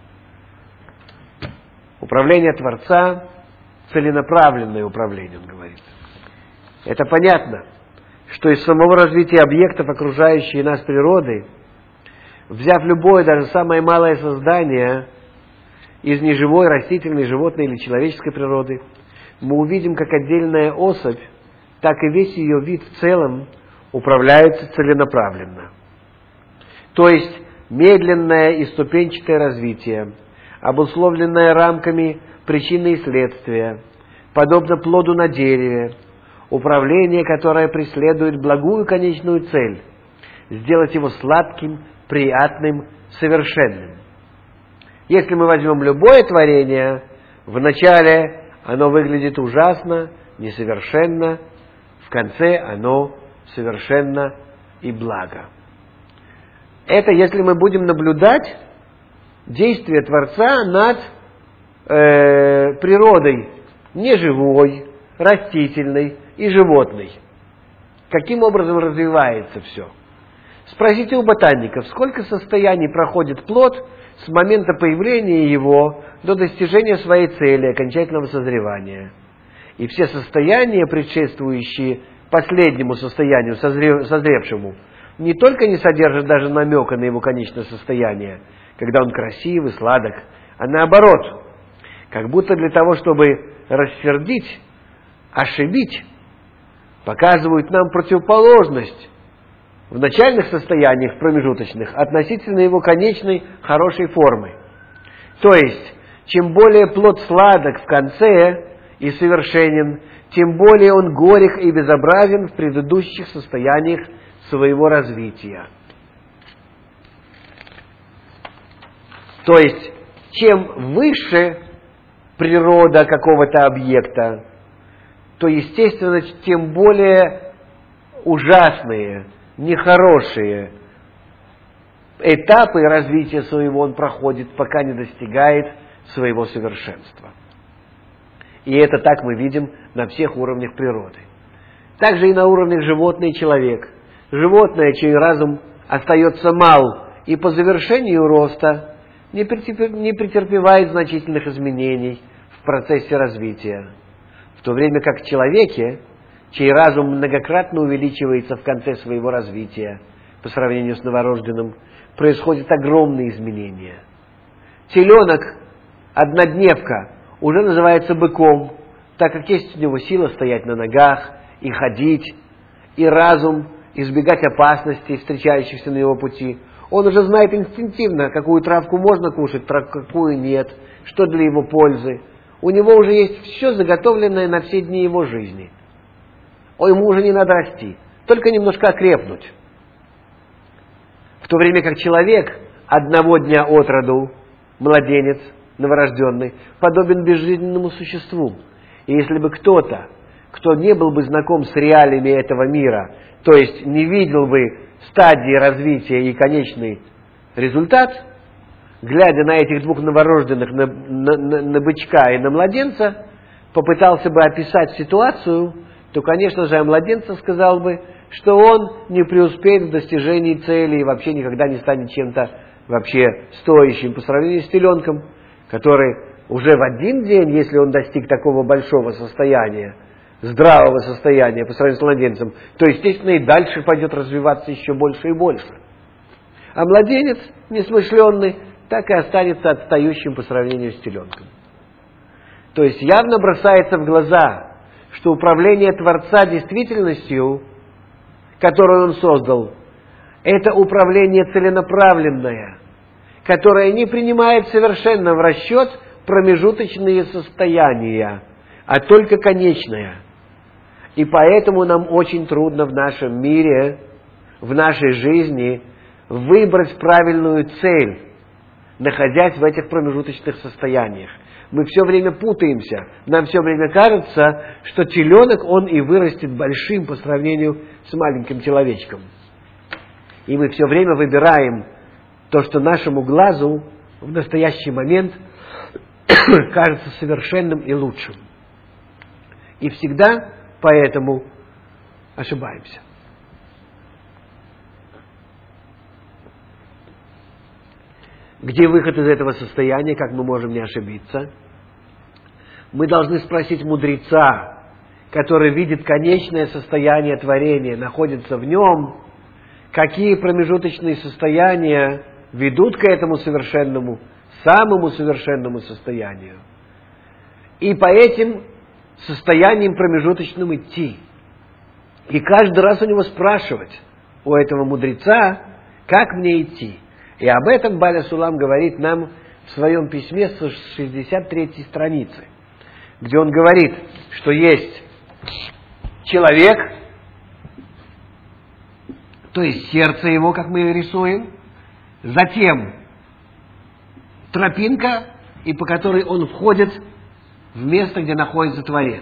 Управление Творца, целенаправленное управление, он говорит. Это понятно, что из самого развития объектов, окружающей нас природы, взяв любое, даже самое малое создание из неживой, растительной, животной или человеческой природы, мы увидим, как отдельная особь, так и весь ее вид в целом управляются целенаправленно. То есть, медленное и ступенчатое развитие, обусловленное рамками причины и следствия, подобно плоду на дереве, управление, которое преследует благую конечную цель – сделать его сладким, приятным, совершенным. Если мы возьмем любое творение, вначале оно выглядит ужасно, несовершенно, в конце оно совершенно и благо. Это если мы будем наблюдать действие Творца над э, природой неживой, растительной и животной. Каким образом развивается все? Спросите у ботаников, сколько состояний проходит плод с момента появления его до достижения своей цели, окончательного созревания. И все состояния, предшествующие последнему состоянию, созрев, созревшему, не только не содержат даже намека на его конечное состояние, когда он красивый, сладок, а наоборот, как будто для того, чтобы рассердить, ошибить, показывают нам противоположность в начальных состояниях промежуточных относительно его конечной хорошей формы. То есть, чем более плод сладок в конце и совершенен, тем более он горек и безобразен в предыдущих состояниях своего развития. То есть, чем выше природа какого-то объекта, то, естественно, тем более ужасные, нехорошие этапы развития своего он проходит, пока не достигает своего совершенства. И это так мы видим на всех уровнях природы. Также и на уровнях животное и человек. Животное, чей разум остается мал и по завершению роста не претерпевает значительных изменений в процессе развития, в то время как в человеке, чей разум многократно увеличивается в конце своего развития по сравнению с новорожденным, происходят огромные изменения. Теленок, однодневка, уже называется быком, так как есть у него сила стоять на ногах и ходить, и разум избегать опасностей, встречающихся на его пути. Он уже знает инстинктивно, какую травку можно кушать, какую нет, что для его пользы. У него уже есть все заготовленное на все дни его жизни. О, ему уже не надо расти, только немножко окрепнуть. В то время как человек одного дня от роду, младенец, новорожденный, подобен безжизненному существу. И если бы кто-то, кто не был бы знаком с реалиями этого мира, то есть не видел бы стадии развития и конечный результат, глядя на этих двух новорожденных, на, на, на, на бычка и на младенца, попытался бы описать ситуацию, то, конечно же, о младенце сказал бы, что он не преуспеет в достижении цели и вообще никогда не станет чем-то вообще стоящим по сравнению с теленком, который уже в один день, если он достиг такого большого состояния, здравого состояния по сравнению с младенцем, то, естественно, и дальше пойдет развиваться еще больше и больше. А младенец, несмышленный, так и останется отстающим по сравнению с теленком. То есть явно бросается в глаза, что управление Творца действительностью, которую Он создал, это управление целенаправленное, которое не принимает совершенно в расчет промежуточные состояния, а только конечное. И поэтому нам очень трудно в нашем мире, в нашей жизни выбрать правильную цель, находясь в этих промежуточных состояниях. Мы все время путаемся. Нам все время кажется, что теленок, он и вырастет большим по сравнению с маленьким человечком. И мы все время выбираем то, что нашему глазу в настоящий момент кажется совершенным и лучшим. И всегда поэтому ошибаемся. Где выход из этого состояния, как мы можем не ошибиться? Мы должны спросить мудреца, который видит конечное состояние творения, находится в нем, какие промежуточные состояния ведут к этому совершенному, самому совершенному состоянию. И по этим состояниям промежуточным идти. И каждый раз у него спрашивать, у этого мудреца, как мне идти. И об этом Баля Сулам говорит нам в своем письме с шестьдесят третьей страницы, где он говорит, что есть человек, то есть сердце его, как мы рисуем, затем тропинка, и по которой он входит в место, где находится Творец.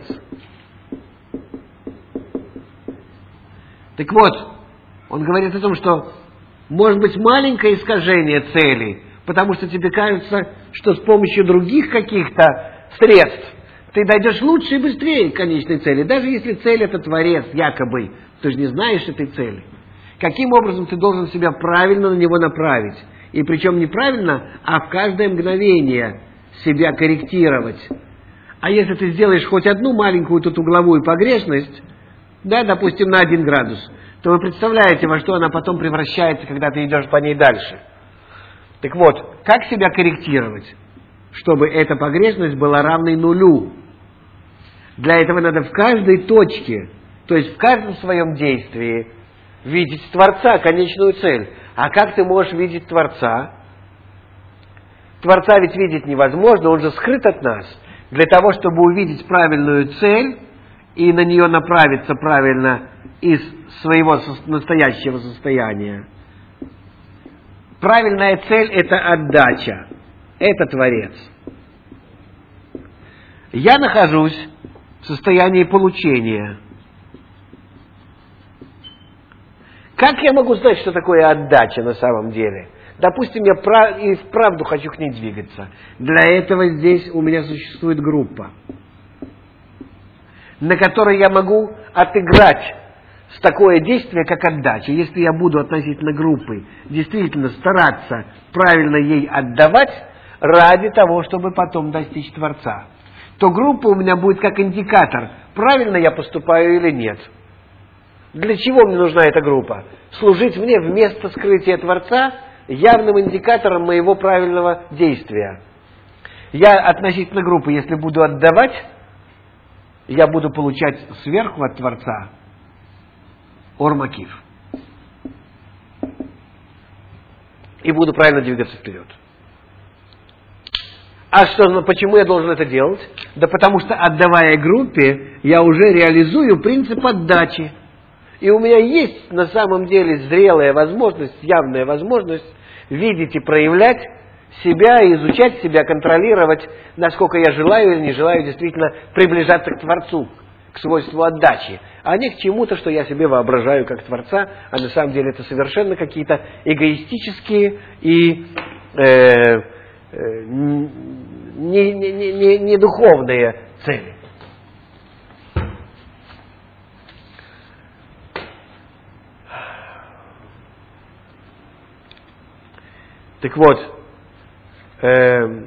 Так вот, он говорит о том, что может быть маленькое искажение цели, потому что тебе кажется, что с помощью других каких-то средств ты дойдешь лучше и быстрее к конечной цели, даже если цель это Творец, якобы, ты же не знаешь этой цели. Каким образом ты должен себя правильно на него направить? И причем не правильно, а в каждое мгновение себя корректировать. А если ты сделаешь хоть одну маленькую тут угловую погрешность, да, допустим, на один градус, то вы представляете, во что она потом превращается, когда ты идешь по ней дальше. Так вот, как себя корректировать, чтобы эта погрешность была равной нулю? Для этого надо в каждой точке, то есть в каждом своем действии, видеть Творца, конечную цель. А как ты можешь видеть Творца? Творца ведь видеть невозможно, он же скрыт от нас. Для того, чтобы увидеть правильную цель и на нее направиться правильно из своего настоящего состояния. Правильная цель – это отдача, это Творец. Я нахожусь в состоянии получения. Как я могу знать, что такое отдача на самом деле? Допустим, я прав... и вправду хочу к ней двигаться. Для этого здесь у меня существует группа, на которой я могу отыграть с такое действие, как отдача. Если я буду относительно группы действительно стараться правильно ей отдавать ради того, чтобы потом достичь Творца, то группа у меня будет как индикатор, правильно я поступаю или нет. Для чего мне нужна эта группа? Служить мне вместо скрытия Творца явным индикатором моего правильного действия. Я относительно группы, если буду отдавать, я буду получать сверху от Творца ор-макиф. И буду правильно двигаться вперед. А что, почему я должен это делать? Да потому что, отдавая группе, я уже реализую принцип отдачи. И у меня есть на самом деле зрелая возможность, явная возможность видеть и проявлять себя, изучать себя, контролировать, насколько я желаю или не желаю действительно приближаться к Творцу, к свойству отдачи, а не к чему-то, что я себе воображаю как Творца, а на самом деле это совершенно какие-то эгоистические и э, э, не, не, не, не духовные цели. Так вот, э,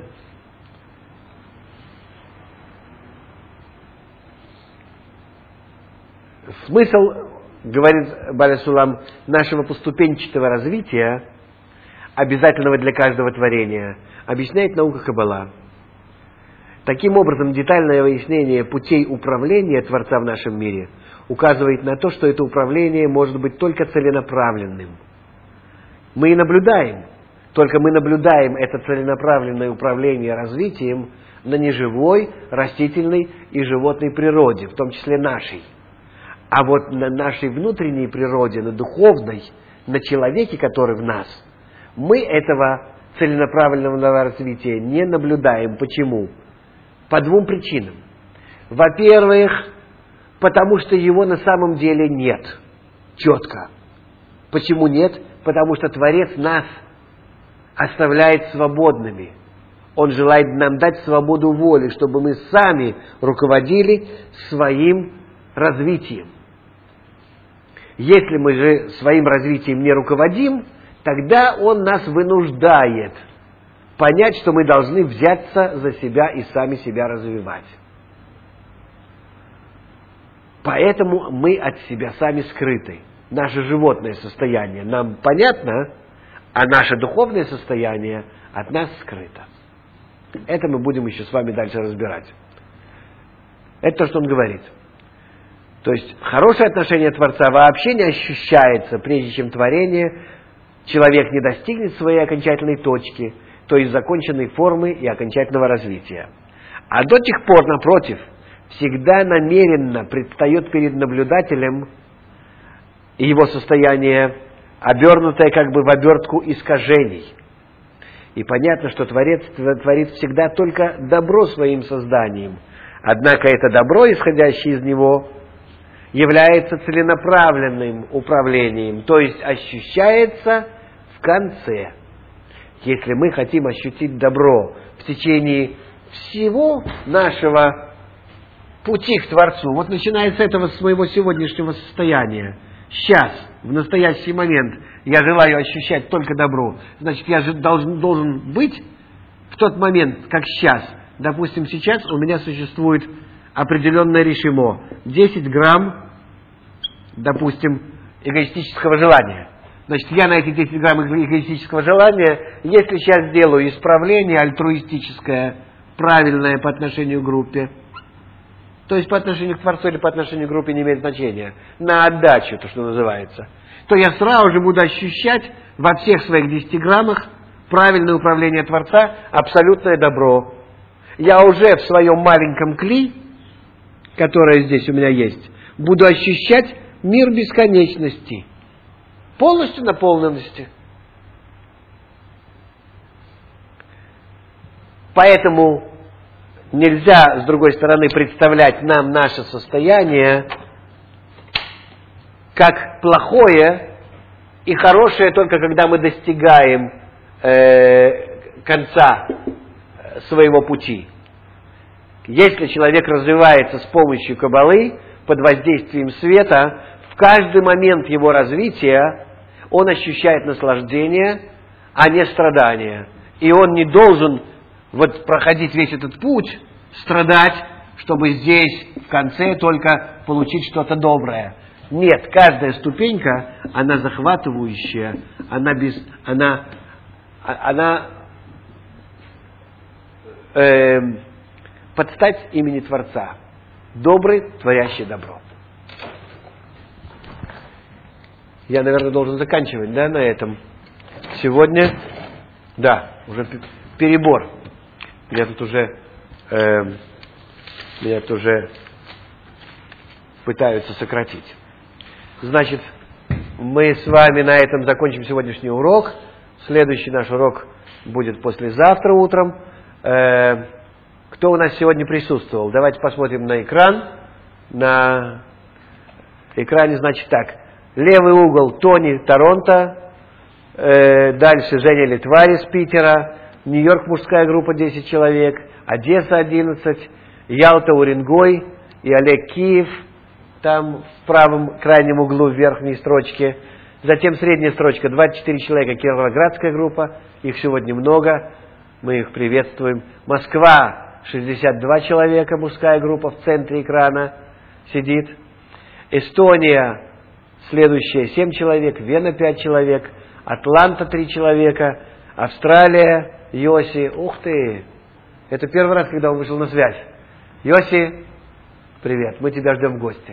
смысл, говорит Бааль Сулам, нашего поступенчатого развития, обязательного для каждого творения, объясняет наука Каббала. Таким образом, детальное выяснение путей управления Творца в нашем мире указывает на то, что это управление может быть только целенаправленным. Мы и наблюдаем, только мы наблюдаем это целенаправленное управление развитием на неживой, растительной и животной природе, в том числе нашей. А вот на нашей внутренней природе, на духовной, на человеке, который в нас, мы этого целенаправленного развития не наблюдаем. Почему? По двум причинам. Во-первых, потому что его на самом деле нет. Четко. Почему нет? Потому что Творец нас оставляет свободными. Он желает нам дать свободу воли, чтобы мы сами руководили своим развитием. Если мы же своим развитием не руководим, тогда Он нас вынуждает понять, что мы должны взяться за себя и сами себя развивать. Поэтому мы от себя сами скрыты. Наше животное состояние нам понятно, а наше духовное состояние от нас скрыто. Это мы будем еще с вами дальше разбирать. Это то, что он говорит. То есть хорошее отношение Творца вообще не ощущается, прежде чем творение, человек не достигнет своей окончательной точки, то есть законченной формы и окончательного развития. А до тех пор, напротив, всегда намеренно предстает перед наблюдателем его состояние, обернутое как бы в обертку искажений. И понятно, что Творец творит всегда только добро своим созданием. Однако это добро, исходящее из него, является целенаправленным управлением, то есть ощущается в конце. Если мы хотим ощутить добро в течение всего нашего пути к Творцу, вот начиная с этого, с моего сегодняшнего состояния, сейчас, в настоящий момент, я желаю ощущать только добро, значит, я же должен, должен быть в тот момент, как сейчас. Допустим, сейчас у меня существует определенное решимо, десять грамм, допустим, эгоистического желания. Значит, я на эти десять грамм эгоистического желания, если сейчас сделаю исправление альтруистическое, правильное по отношению к группе, то есть по отношению к Творцу или по отношению к группе не имеет значения, на отдачу, то, что называется, то я сразу же буду ощущать во всех своих десяти граммах правильное управление Творца, абсолютное добро. Я уже в своем маленьком кли, которое здесь у меня есть, буду ощущать мир бесконечности, полностью наполненности. Поэтому нельзя, с другой стороны, представлять нам наше состояние как плохое и хорошее только когда мы достигаем э, конца своего пути. Если человек развивается с помощью Каббалы, под воздействием света, в каждый момент его развития он ощущает наслаждение, а не страдания. И он не должен вот проходить весь этот путь, страдать, чтобы здесь в конце только получить что-то доброе. Нет, каждая ступенька, она захватывающая, она, без, она, она э, под стать имени Творца. Добрый, творящий добро. Я, наверное, должен заканчивать, да, на этом. Сегодня, да, уже перебор. Меня тут уже, э, меня тут уже пытаются сократить. Значит, мы с вами на этом закончим сегодняшний урок. Следующий наш урок будет послезавтра утром. Э, кто у нас сегодня присутствовал? Давайте посмотрим на экран. На экране, значит, так. Левый угол Тони, Торонто. Э, дальше Женя Литварь из Питера. Нью-Йорк мужская группа десять человек. Одесса одиннадцать. Ялта Уренгой и Олег Киев. Там в правом крайнем углу в верхней строчке. Затем средняя строчка двадцать четыре человека. Кировоградская группа. Их сегодня много. Мы их приветствуем. Москва шестьдесят два человека. Мужская группа в центре экрана сидит. Эстония следующая семь человек. Вена пять человек. Атланта три человека. Австралия. Йоси. Ух ты! Это первый раз, когда он вышел на связь. Йоси, привет. Мы тебя ждем в гости.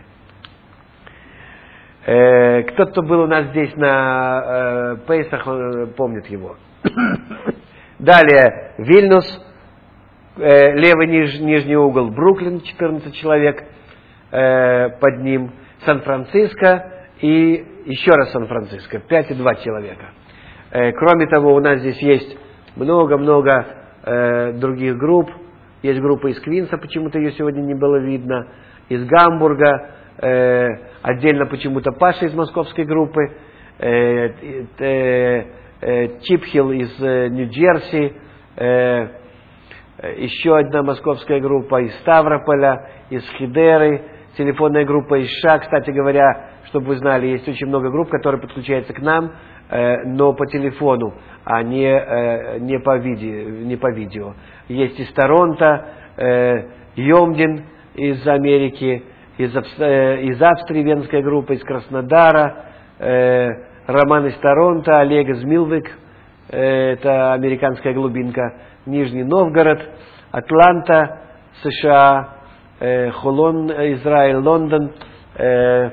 Э, кто-то, кто был у нас здесь на э, Пейсах, он помнит его. Далее, Вильнюс, э, левый ниж, нижний угол, Бруклин, четырнадцать человек э, под ним, Сан-Франциско и еще раз Сан-Франциско, пять и два человека. Э, кроме того, у нас здесь есть много-много э, других групп. Есть группа из Квинса, почему-то ее сегодня не было видно, из Гамбурга, э, отдельно почему-то Паша из московской группы, э, э, э, Чипхилл из э, Нью-Джерси, э, еще одна московская группа из Ставрополя, из Хидеры, телефонная группа из Ша. Кстати говоря, чтобы вы знали, есть очень много групп, которые подключаются к нам, э, но по телефону, а не, э, не, по видео, не по видео. Есть из Торонто, э, Йомдин из Америки, из, э, из Австрии венская группа, из Краснодара, э, Роман из Торонто, Олег из Милвик, э, это американская глубинка, Нижний Новгород, Атланта, США, э, Холон, Израиль, Лондон, э,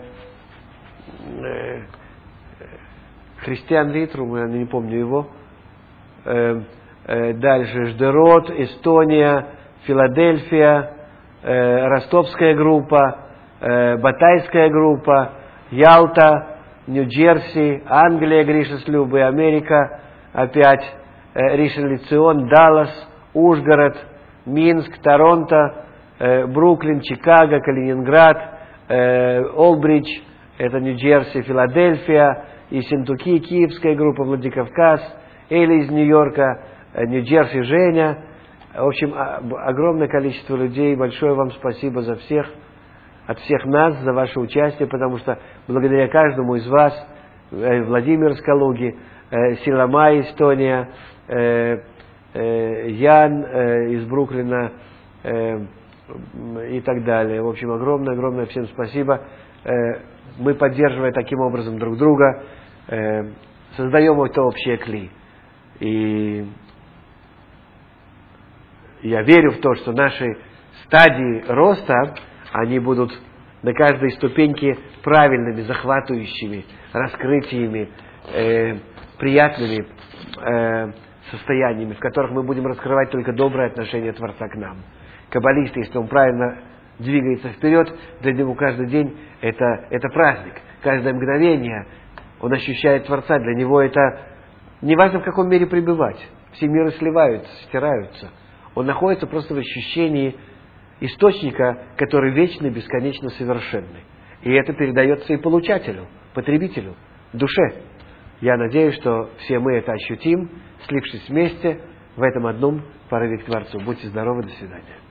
Христиан Литрум, я не помню его, э, дальше Ждерот, Эстония, Филадельфия, э, Ростовская группа, э, Батайская группа, Ялта, Нью-Джерси, Англия, Гриша с Любой, Америка, опять э, Ришен-Ле-Цион, Даллас, Ужгород, Минск, Торонто, э, Бруклин, Чикаго, Калининград, э, Олбридж, это Нью-Джерси, Филадельфия, Ессентуки, Киевская группа, Владикавказ, Эли из Нью-Йорка, э, Нью-Джерси, Женя. В общем, огромное количество людей. Большое вам спасибо за всех, от всех нас, за ваше участие, потому что благодаря каждому из вас, э, Владимир из Калуги, э, Силамай, Эстония, э, э, Ян э, из Бруклина э, и так далее. В общем, огромное-огромное всем спасибо. Э, мы, поддерживая таким образом друг друга, э, создаем это общее кли. И я верю в то, что наши стадии роста, они будут на каждой ступеньке правильными, захватывающими, раскрытиями, э, приятными э, состояниями, в которых мы будем раскрывать только доброе отношение Творца к нам. Каббалист, если он правильно двигается вперед, для него каждый день это, это праздник. Каждое мгновение он ощущает Творца, для него это не важно, в каком мире пребывать. Все миры сливаются, стираются. Он находится просто в ощущении источника, который вечный, бесконечно совершенный. И это передается и получателю, потребителю, душе. Я надеюсь, что все мы это ощутим, слившись вместе в этом одном порыве к Творцу. Будьте здоровы, до свидания.